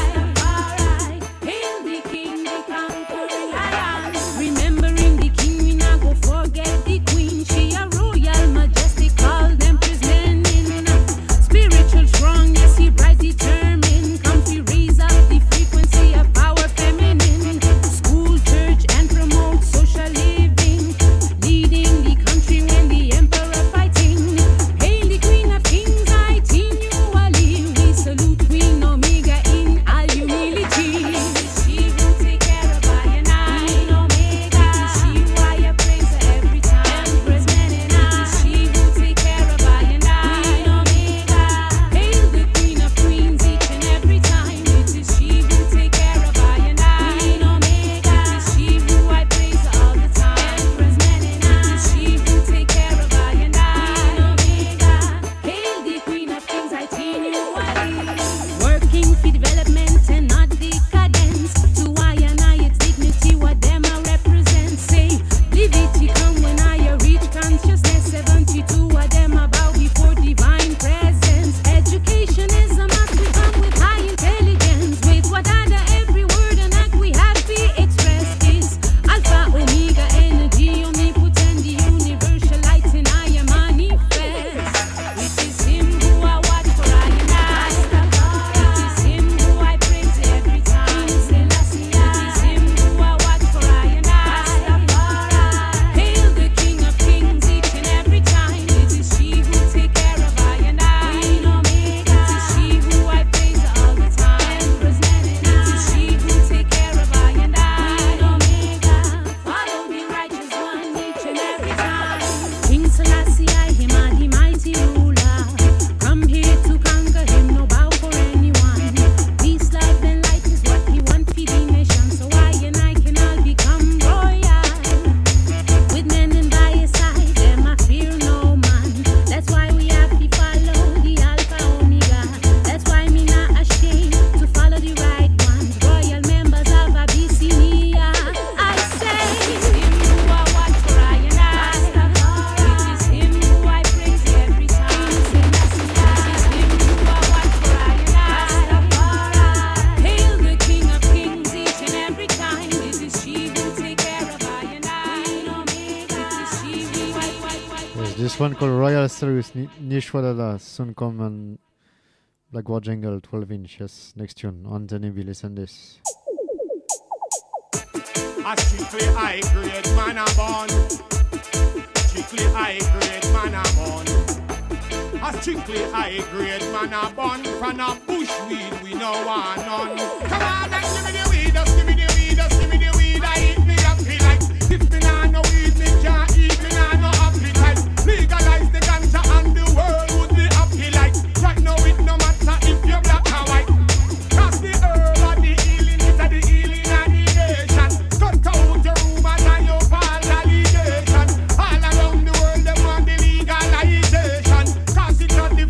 I. Hail the King, the conquering lion. Remembering the king, we not go forget the queen. She a royal, majestic, called Empress Menen. Spiritual, strong, yes, he bright, determined. Come to raise up the frequency of power feminine. School, church, and promote social living. Leading the country when the emperor fighting. Hail the queen of kings, I team you Ali. We salute Queen Omega in all humility. It is she who take care of I and I. Queen Omega. It is she who I praise every time. Empress Menen. It is she who take care of I and I. Queen Omega. Hail the queen of queens each and every time. It is she who take care of I and I. Queen Omega. It is she who I praise all the time. Empress Menen. It is she who take care of I and I. Queen Omega. Hail the queen of kings, I team you Ali. Working for development and not decadence. To I and I, it's dignity, what them I represent. Say, liberty come when I reach consciousness. seventy-two of them about before divine presence. Education is a must, we come with high intelligence. With what other every word and act we have to express is Alpha, Omega, energy, omnipotent, the universal light in I am manifest. It is him who I watch for I and I. It is him who I praise every time. Selassie. It is him who I watch for I and I. Hail the King of Kings each and every time. It is she who take care of I and I. Queen Omega. It is she who I praise all the time. Empress Menen. It is she who take care of I and I. Queen Omega. Follow the righteous one each and every time. King Selassie, I him a the mighty ruler. Come here to conquer him, no bow for anyone. Peace, love, and light is what he want for the nation. So I and I can all become royal. With men by his side, them I fear no man. That's why we have to follow the Alpha Omega. That's why me not ashamed to follow the right ones. Royal members of Abyssinia. I say, it is him who I watch for I and I. It is him who I praise every time. Selassie. It is him who I watch for I and I. Hail the King of Kings each and every time. It is she who take care of I and I. Queen Omega. It is she who I Yes, this one called Royal Service Ni- Nishwadala. Soon come on Blackboard Jungle twelve inch. Yes, next tune. Anthony B, listen this. A strictly high grade man a born. Strictly high grade man a born. A strictly high grade man a born. From a bush weed we no want none. Come on and give me the weed, just give me the weed, just give me the weed. I eat me happy like if me nah no weed, me can't eat, me nah no appetite. Legalize the ganja and the world would be happy like. Right now it no matter if you're black or white. Cause the herb and the healing is a the healing and the nation. Cut out your rumors and your false allegation. All around the world they want the legalization. Cause it's not the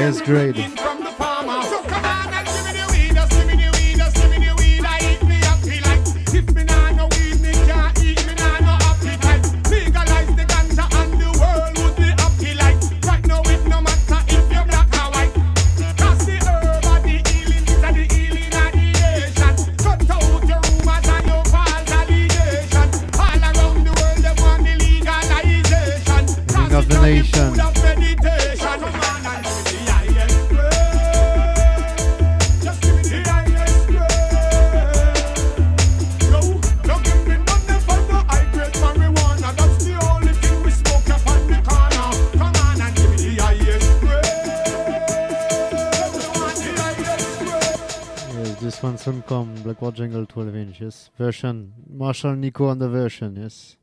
Yes, great. in from the farmer. So come on and give me the weed, just give me the weed, just give me the weed. I eat me happy like if me nah no weed, me can't eat, me nah no appetite. Legalize the ganja and the world would be happy like. Right now it no matter if you're black or white. Cause the herb of the healing, it's a the healing of the nation. Cut out your rumors and your false allegations. All around the world they want the legalization. King of the nation. Food of meditation. Come on and give me the highest grade. Just give me the highest grade. No, don't give me nothing for the high grade marijuana. That's the only thing we smoke up on the corner. Come on and give me the highest grade. Just want the highest grade. Yes, this one soon come. Blackboard Jungle twelve inch, yes. Version. Marshall Nico on the version, yes.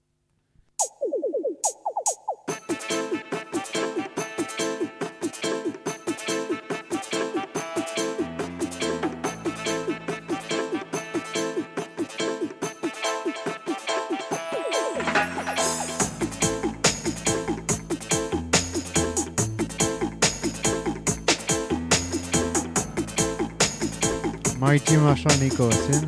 Mighty Marshall Nico, sin.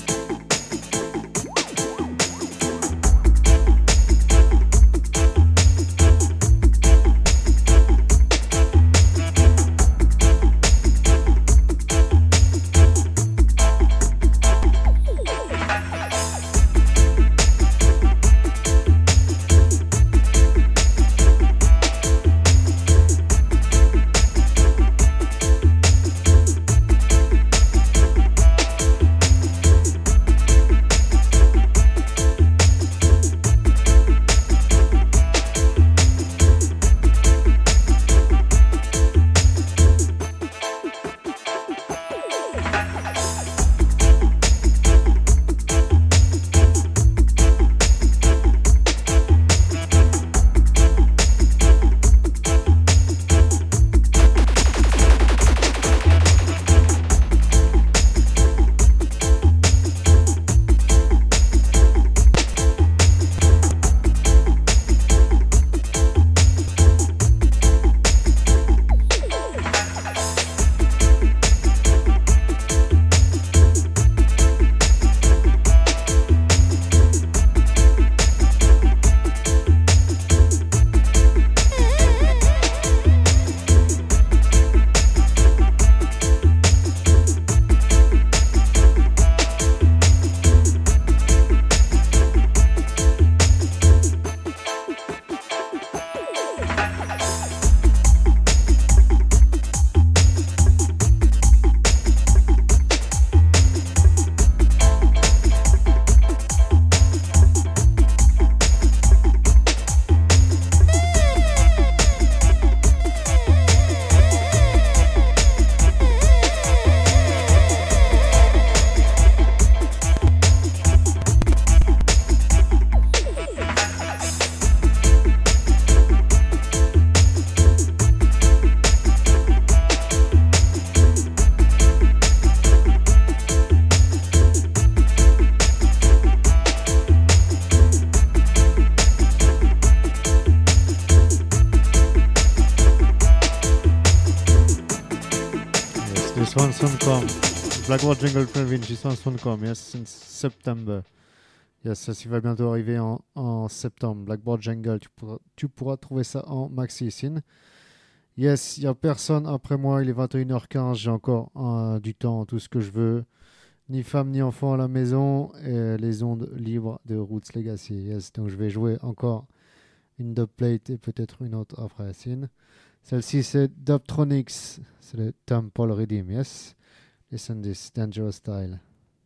one soon come. Blackboard Jungle twelve inch, this one soon come, yes, since September. Yes, ça s'y va bientôt arriver en, en septembre. Blackboard Jungle, tu pourras, tu pourras trouver ça en maxi sin. Yes, il n'y a personne après moi, il est vingt et une heures quinze, j'ai encore euh, du temps, tout ce que je veux. Ni femme ni enfant à la maison, et les ondes libres de Roots Legacy. Yes, donc je vais jouer encore une dubplate et peut-être une autre après sin. Celle-ci c'est Dubtronics, c'est le Temple Redeem, yes. Listen this, Dangerous Style.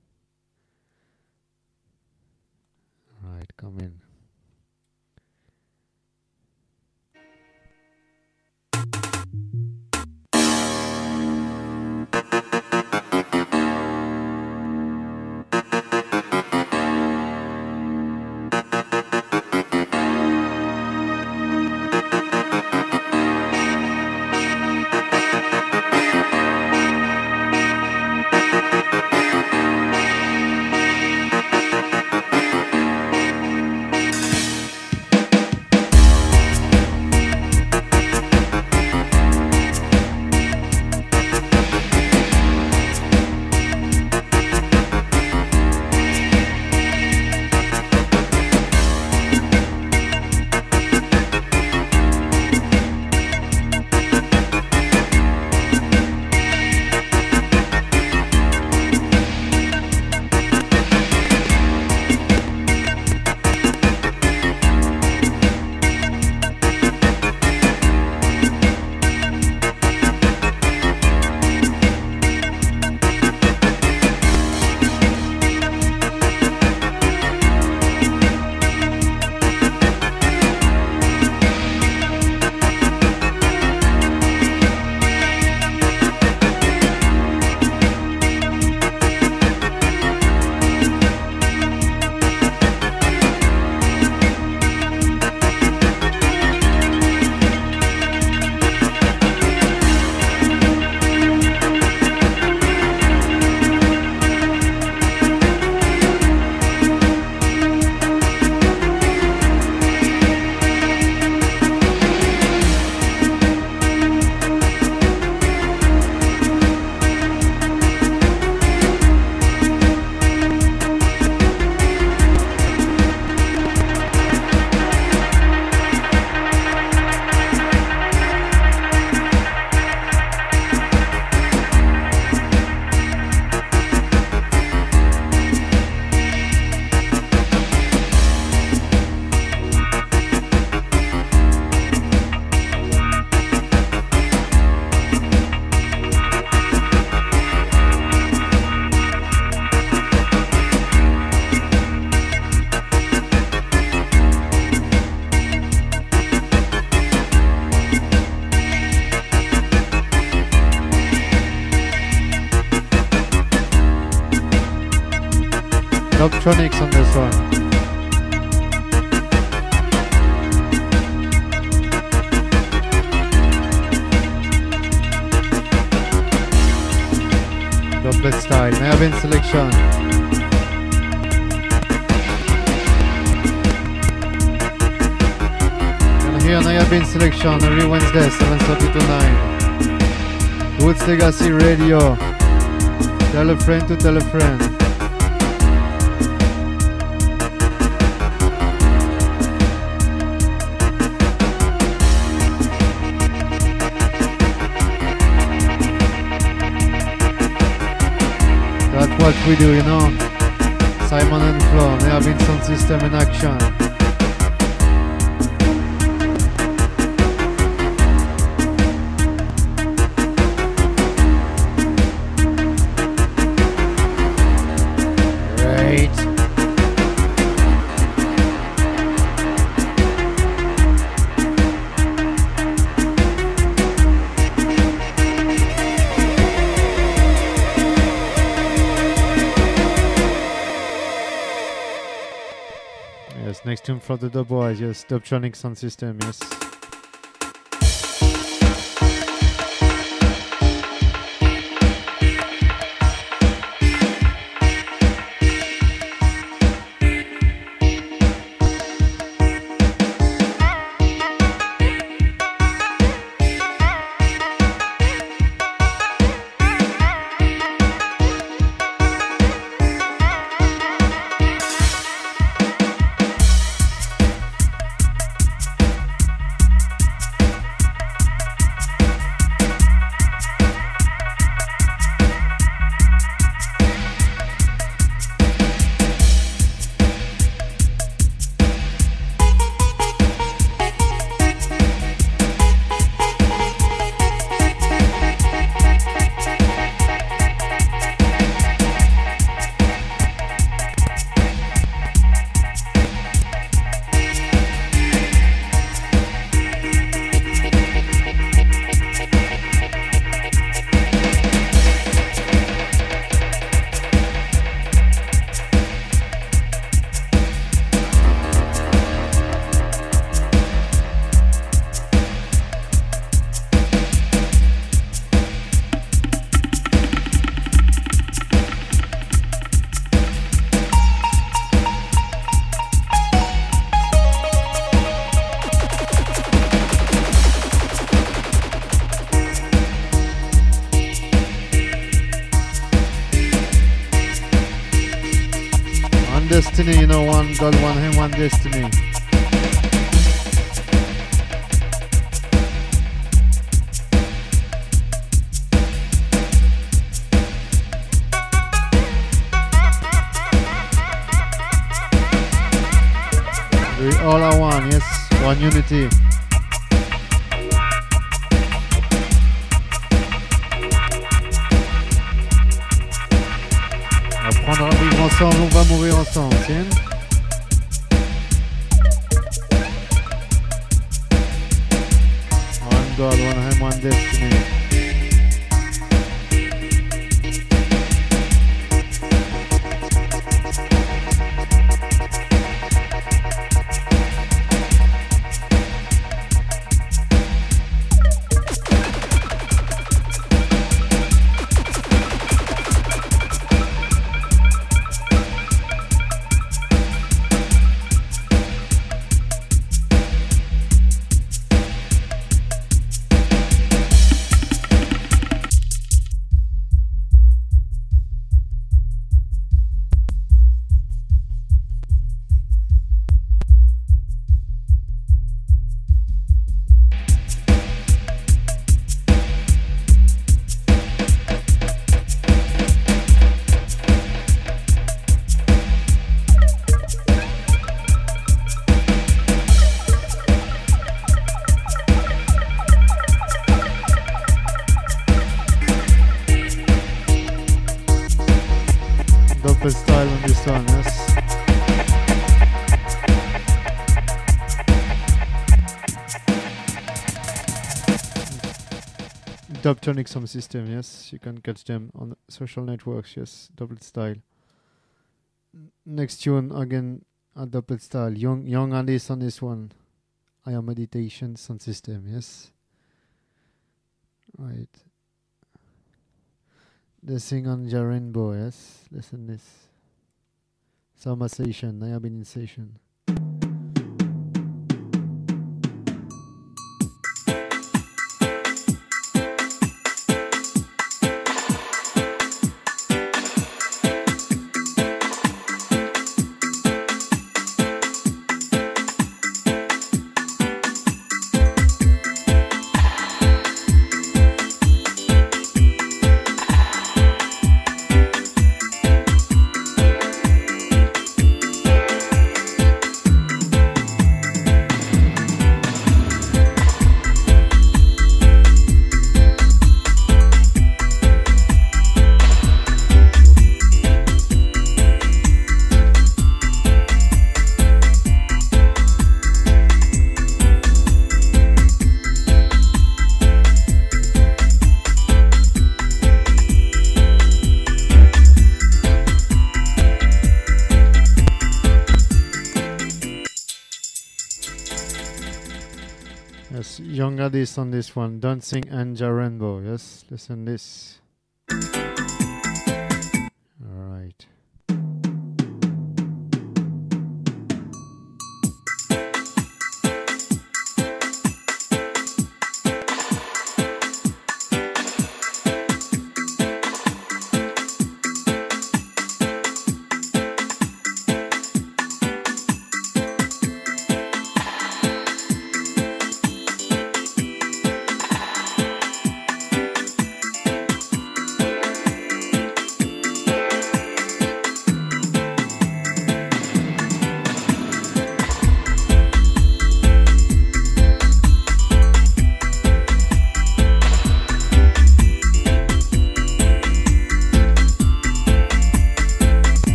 Alright, come in. Thank Dubtronics on this one. Doublet style, Nervin selection. And here Nervin selection every Wednesday, seven thirty to nine. Roots Legacy Radio. Tell a friend to tell a friend. That's what we do, you know. Simon and Flo, they have been sound system in action. Next tune from the Dub Boys, yes, Dubtronic sound system, yes. Destiny, you know, one God, one Him, one destiny. We all are one, yes, one unity. On va prendre à vivre ensemble, on va mourir ensemble, tiens. One God, one Him, one destiny. Style on this one, yes. Dubtronic sound system, yes. You can catch them on social networks, yes. Double style. next tune again, a double style. Young, young Alice on this one. I am meditation sound system. Yes. Right. They sing on Ja Rainbow. Yes. Listen this. Summer session. I have been in session. Yes, Young Addis on this one, Dancing and Ja Rainbow. Yes, listen this. All right.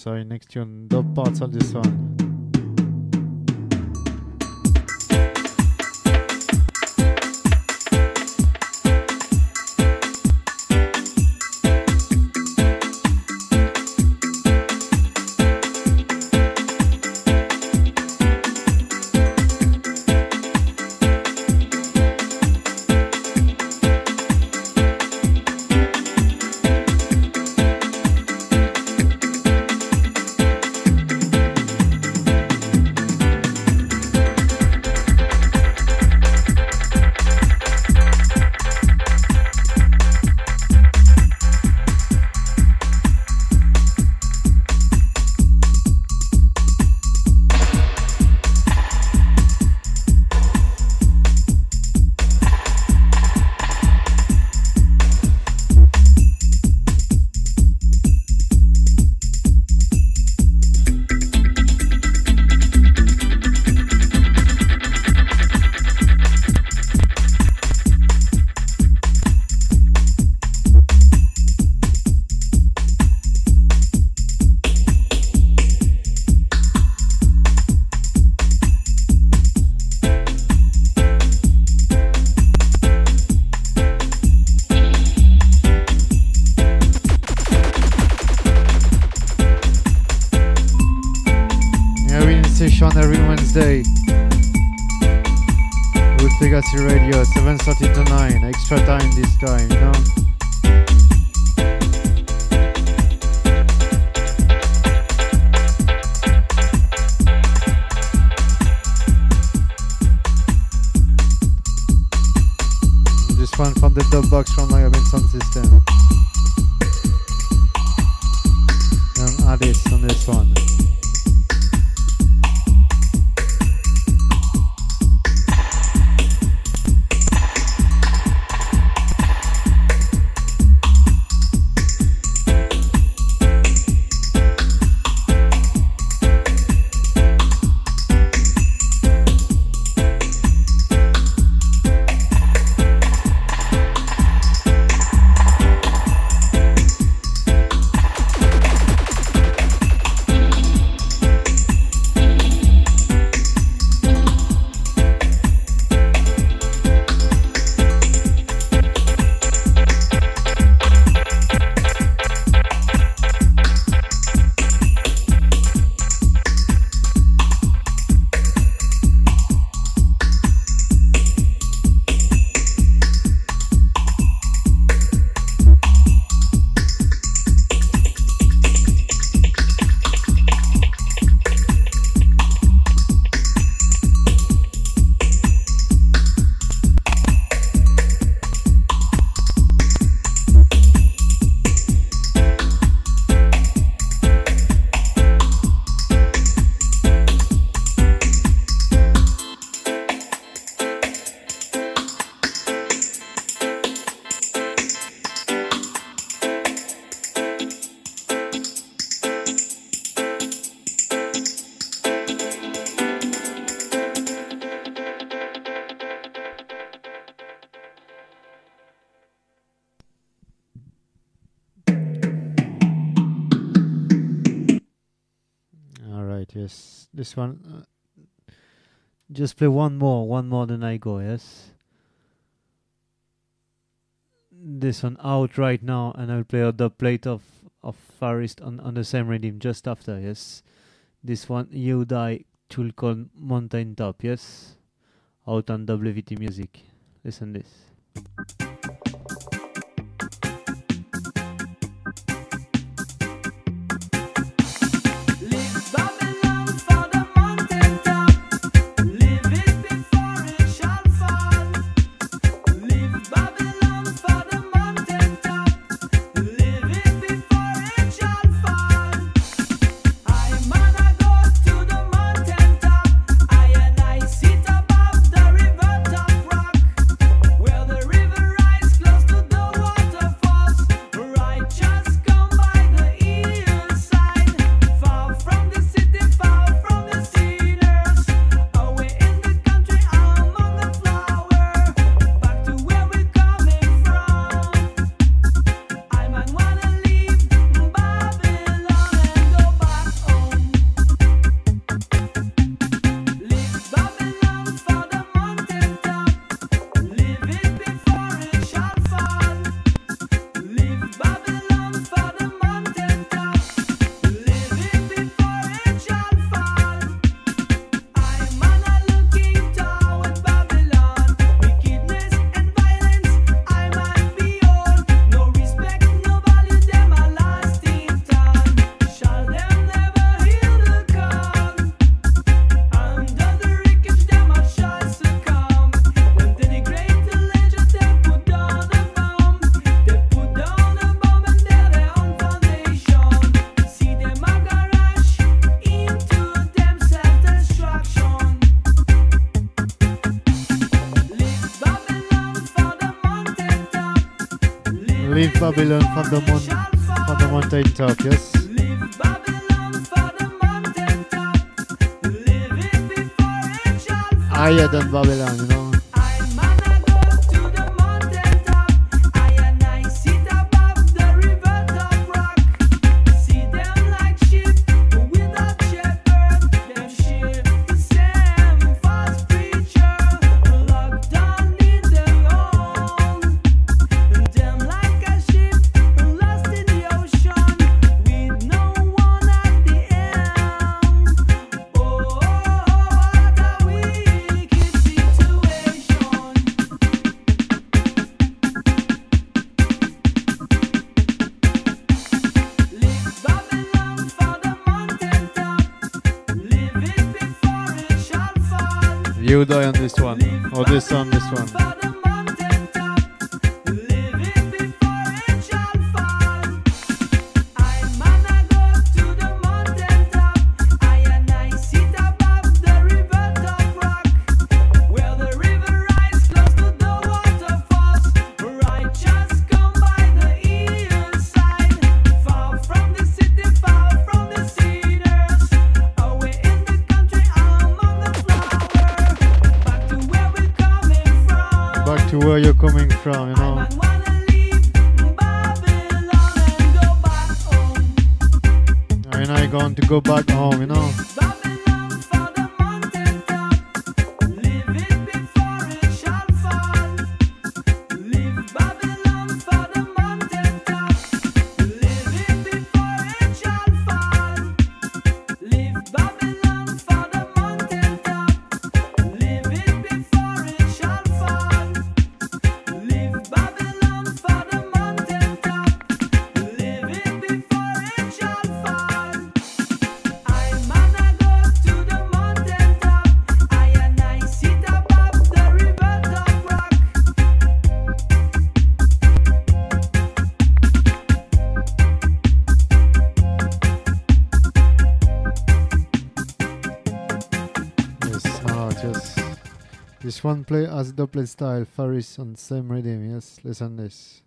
side. Next tune, dub parts of this one. Session every Wednesday with Legacy Radio, seven thirty to nine, extra time this time, you know. This one from the dub box from my Robinson system. And Alice on this one. Yes, this one. Uh, just play one more, one more, then I go. Yes. This one out right now, and I'll play out the plate of of Farist on on the same rhythm just after. Yes. This one, You Die, Chulkon Mountain Top. Yes. Out on W V T Music. Listen this. Where the river Leave Babylon from the, mon- from the mountain top, yes? Leave Babylon for the mountain top. Live it before it shall fall. Higher than Babylon, you know? I man I go to the mountain top. I and I sit above the river top rock. See them like sheep without shepherd. Them sheep the same false preacher. Locked down in their own. Them like a ship lost in the ocean with no one at the end. Oh, what a wicked situation. Leave Babylon for the mountain top. Live it before it shall fall. You die on this one. Or this on this one. For the mountain top. Live it before it shall fall. I man I go to the mountain top. I and I sit above the river top rock. Where the river rise close to the waterfalls. Righteous come by the hillside. Far from the city, far from the cedars. Away in the country among the flowers. Back to where we're coming from. Back to where you're coming from, you know? I wanna leave Babylon and go back home. And I going to go back home, you know? Babylon for the mountain top. Live it before it shall fall. Leave Babylon for the mountain top. Live it before it shall fall. Leave Babylon for the mountain top. Live it before it shall fall. Leave Babylon for the mountain top. Live it before it shall fall. I man I go to the mountain top. I and I sit above the river top rock. Yes, no, just... This one play as doublet style, Faris on same rhythm, yes? Listen this.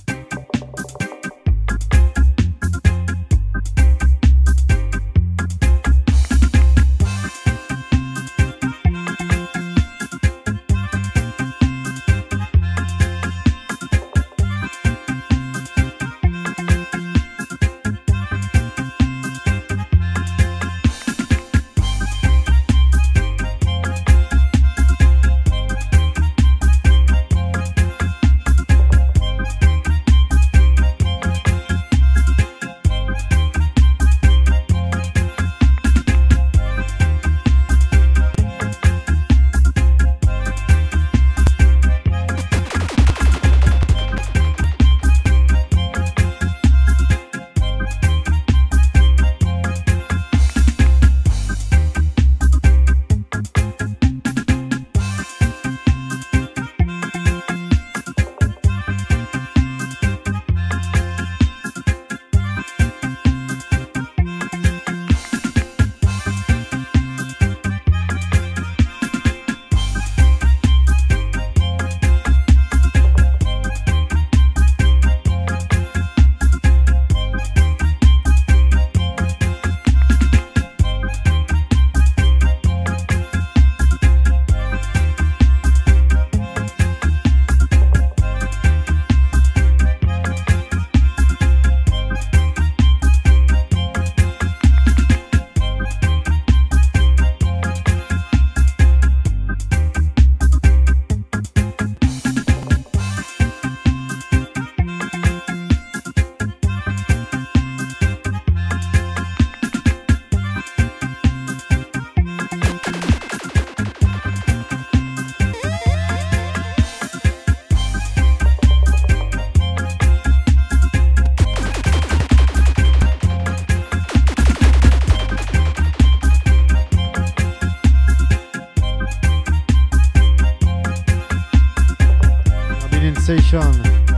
Sensation.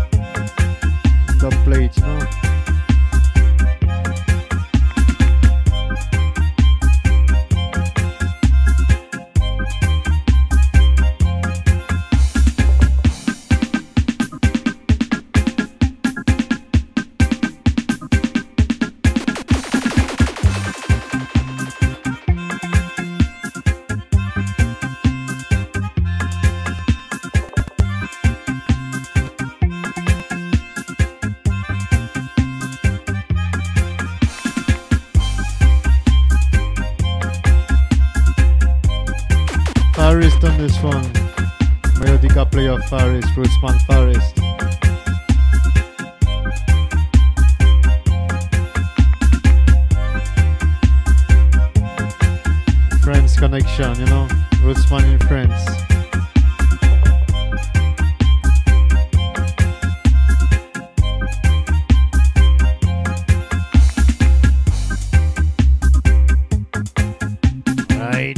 Dub plate, you know. Melodica player Faris, Rootsman Faris. Friends connection, you know, Rootsman and friends. Right.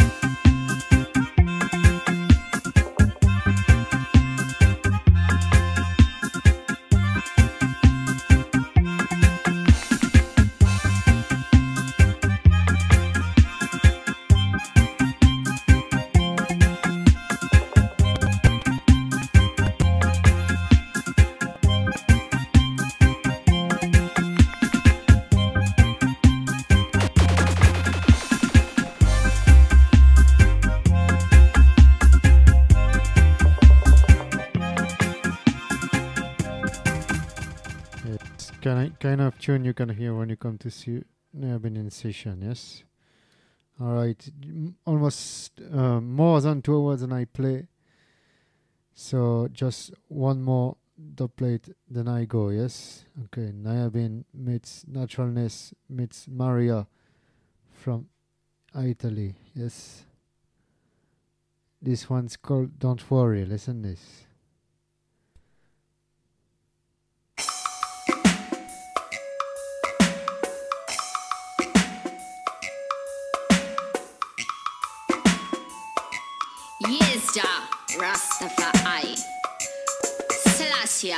Kind of tune you can hear when you come to see Neabinin session, yes? Alright, almost uh, more than two hours than I play. So just one more dub plate, then I go, yes? Okay, Neabin meets Naturalness meets Maria from Italy, yes? This one's called Don't Worry, listen this. Yes, Jah, Rastafari, Selassie,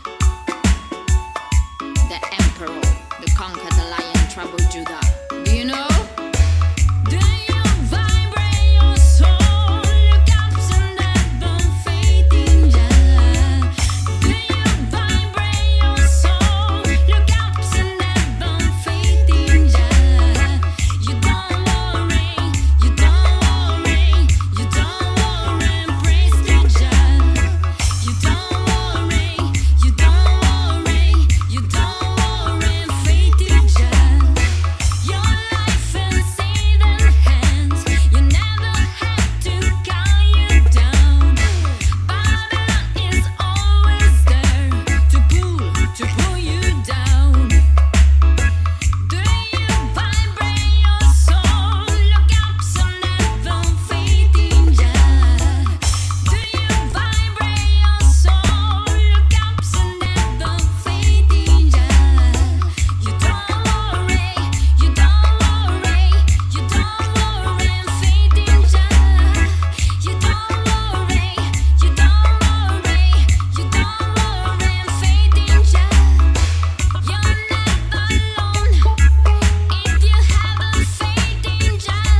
the Emperor, the conquered the lion, troubled Judah. Do you know? Do you vibrate your soul? Look up and never fade in Jah. Do you vibrate your soul? Look up and never fade in Jah. You don't worry, you don't worry, you don't worry, praise to Jah. You don't worry, you don't worry, you don't worry, faith in Jah. Your life in Satan's hands, you never had to calm you down. Babylon is always there to pull, to pull you down. Do you vibrate your soul? Look up, so never fade in Jah. Do you vibrate your soul? Look up, so never fade in Jah. You don't worry, you don't worry, you don't worry, fade in Jah. You don't worry, you don't worry, you don't worry, fade in Jah. You're never alone if you have a faith in Jah.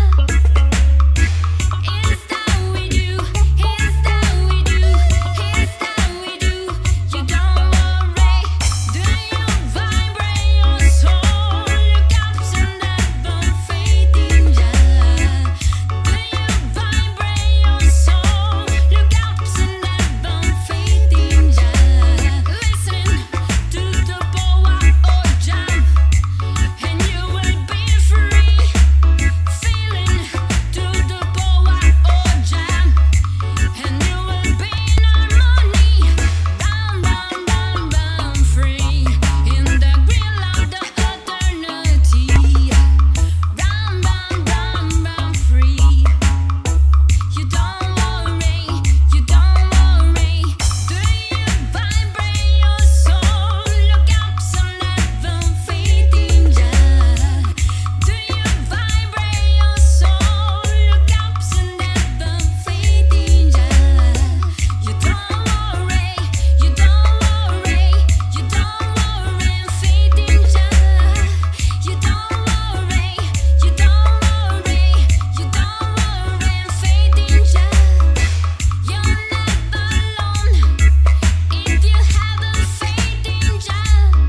Is that we do? Is that we do? Is that we do? You don't worry. Do you vibrate your soul? Look up and never fade in Jah. Do you vibrate your soul? Look up and never fade in Jah. Listen to the power of Jah, and you will be free. Feeling to the power of Jah, and you will be in harmony. Down, down, down, down, free in the grill of the eternity. Down, down, down, down, free. You don't worry, you don't worry. Do you vibrate your soul? Look up, so never fade in Jah. Do you vibrate your soul? Look up, so never fade in Jah. You don't worry, you don't worry, you don't worry, fade in Jah. You don't worry, you don't worry, you don't worry, fade in Jah. You're never alone if you have a faith in Jah.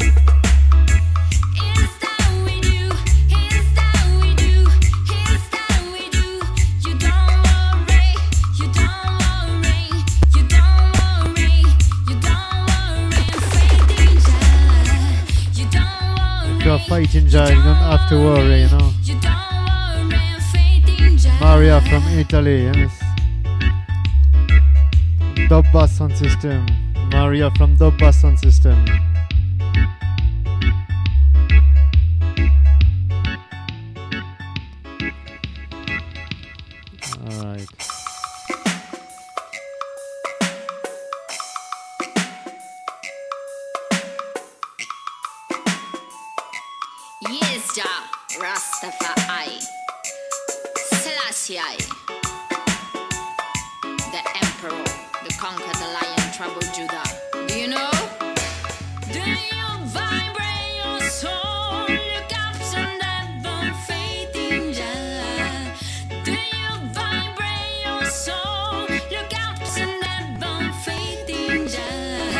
Is that we do? Is that we do? Is that we do? You don't worry, you don't worry, you don't worry, you don't worry, faith in Jah. You don't worry. If you're fighting Jah, you don't have to worry, you know. You don't worry, faith in Jah. Maria from Italy, yes? Dub Bass Sound System. Maria from Dub Bass Sound System. Alright. Yes, Jah, Rastafari, Selassie, the Emperor, the conquer the lion, trouble Judah. Do you know? Do you vibrate your soul? Look up and never faith in Jah. Do you vibrate your soul? Look up and never faith in Jah.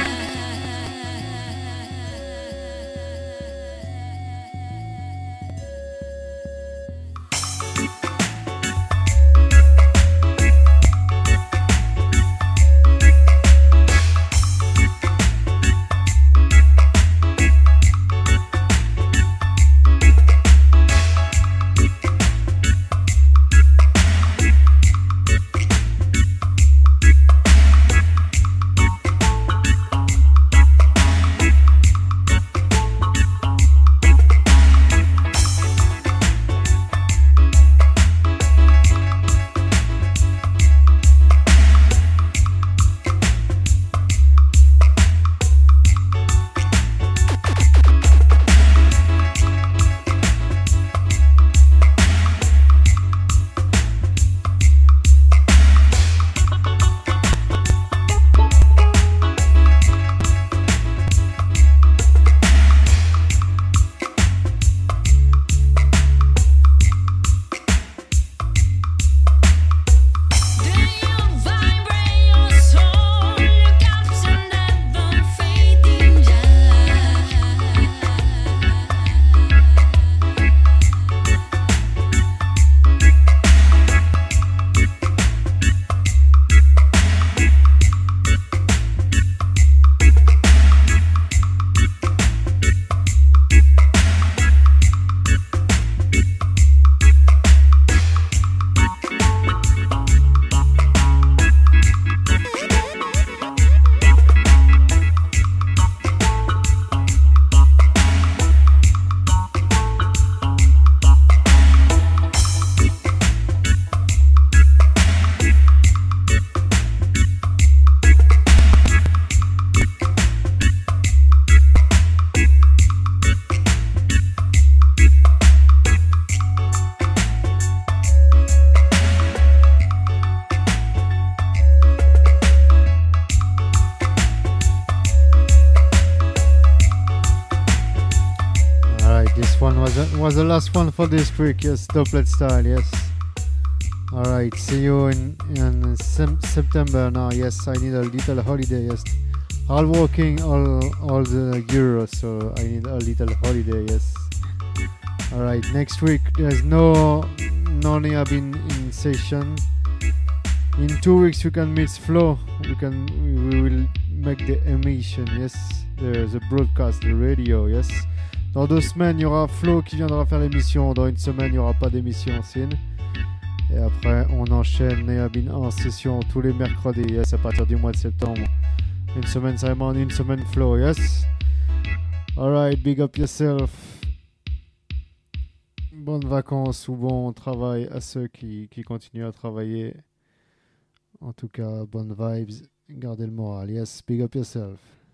Was the last one for this week, yes, doublet style, yes. Alright, see you in, in sem- September now, yes, I need a little holiday, yes. All working all, all the year, so I need a little holiday, yes. Alright, next week there's no, no Neab in, in session. In two weeks we can meet Flo, we can, we will make the emission, yes, the, the broadcast, the radio, yes. Dans deux semaines, il y aura Flo qui viendra faire l'émission. Dans une semaine, il n'y aura pas d'émission Sin. Et après, on enchaîne Neabin en session tous les mercredis, yes, à partir du mois de septembre. Une semaine Simon, une semaine Flo, yes. Alright, big up yourself. Bonnes vacances ou bon travail à ceux qui, qui continuent à travailler. En tout cas, bonnes vibes. Gardez le moral, yes, big up yourself.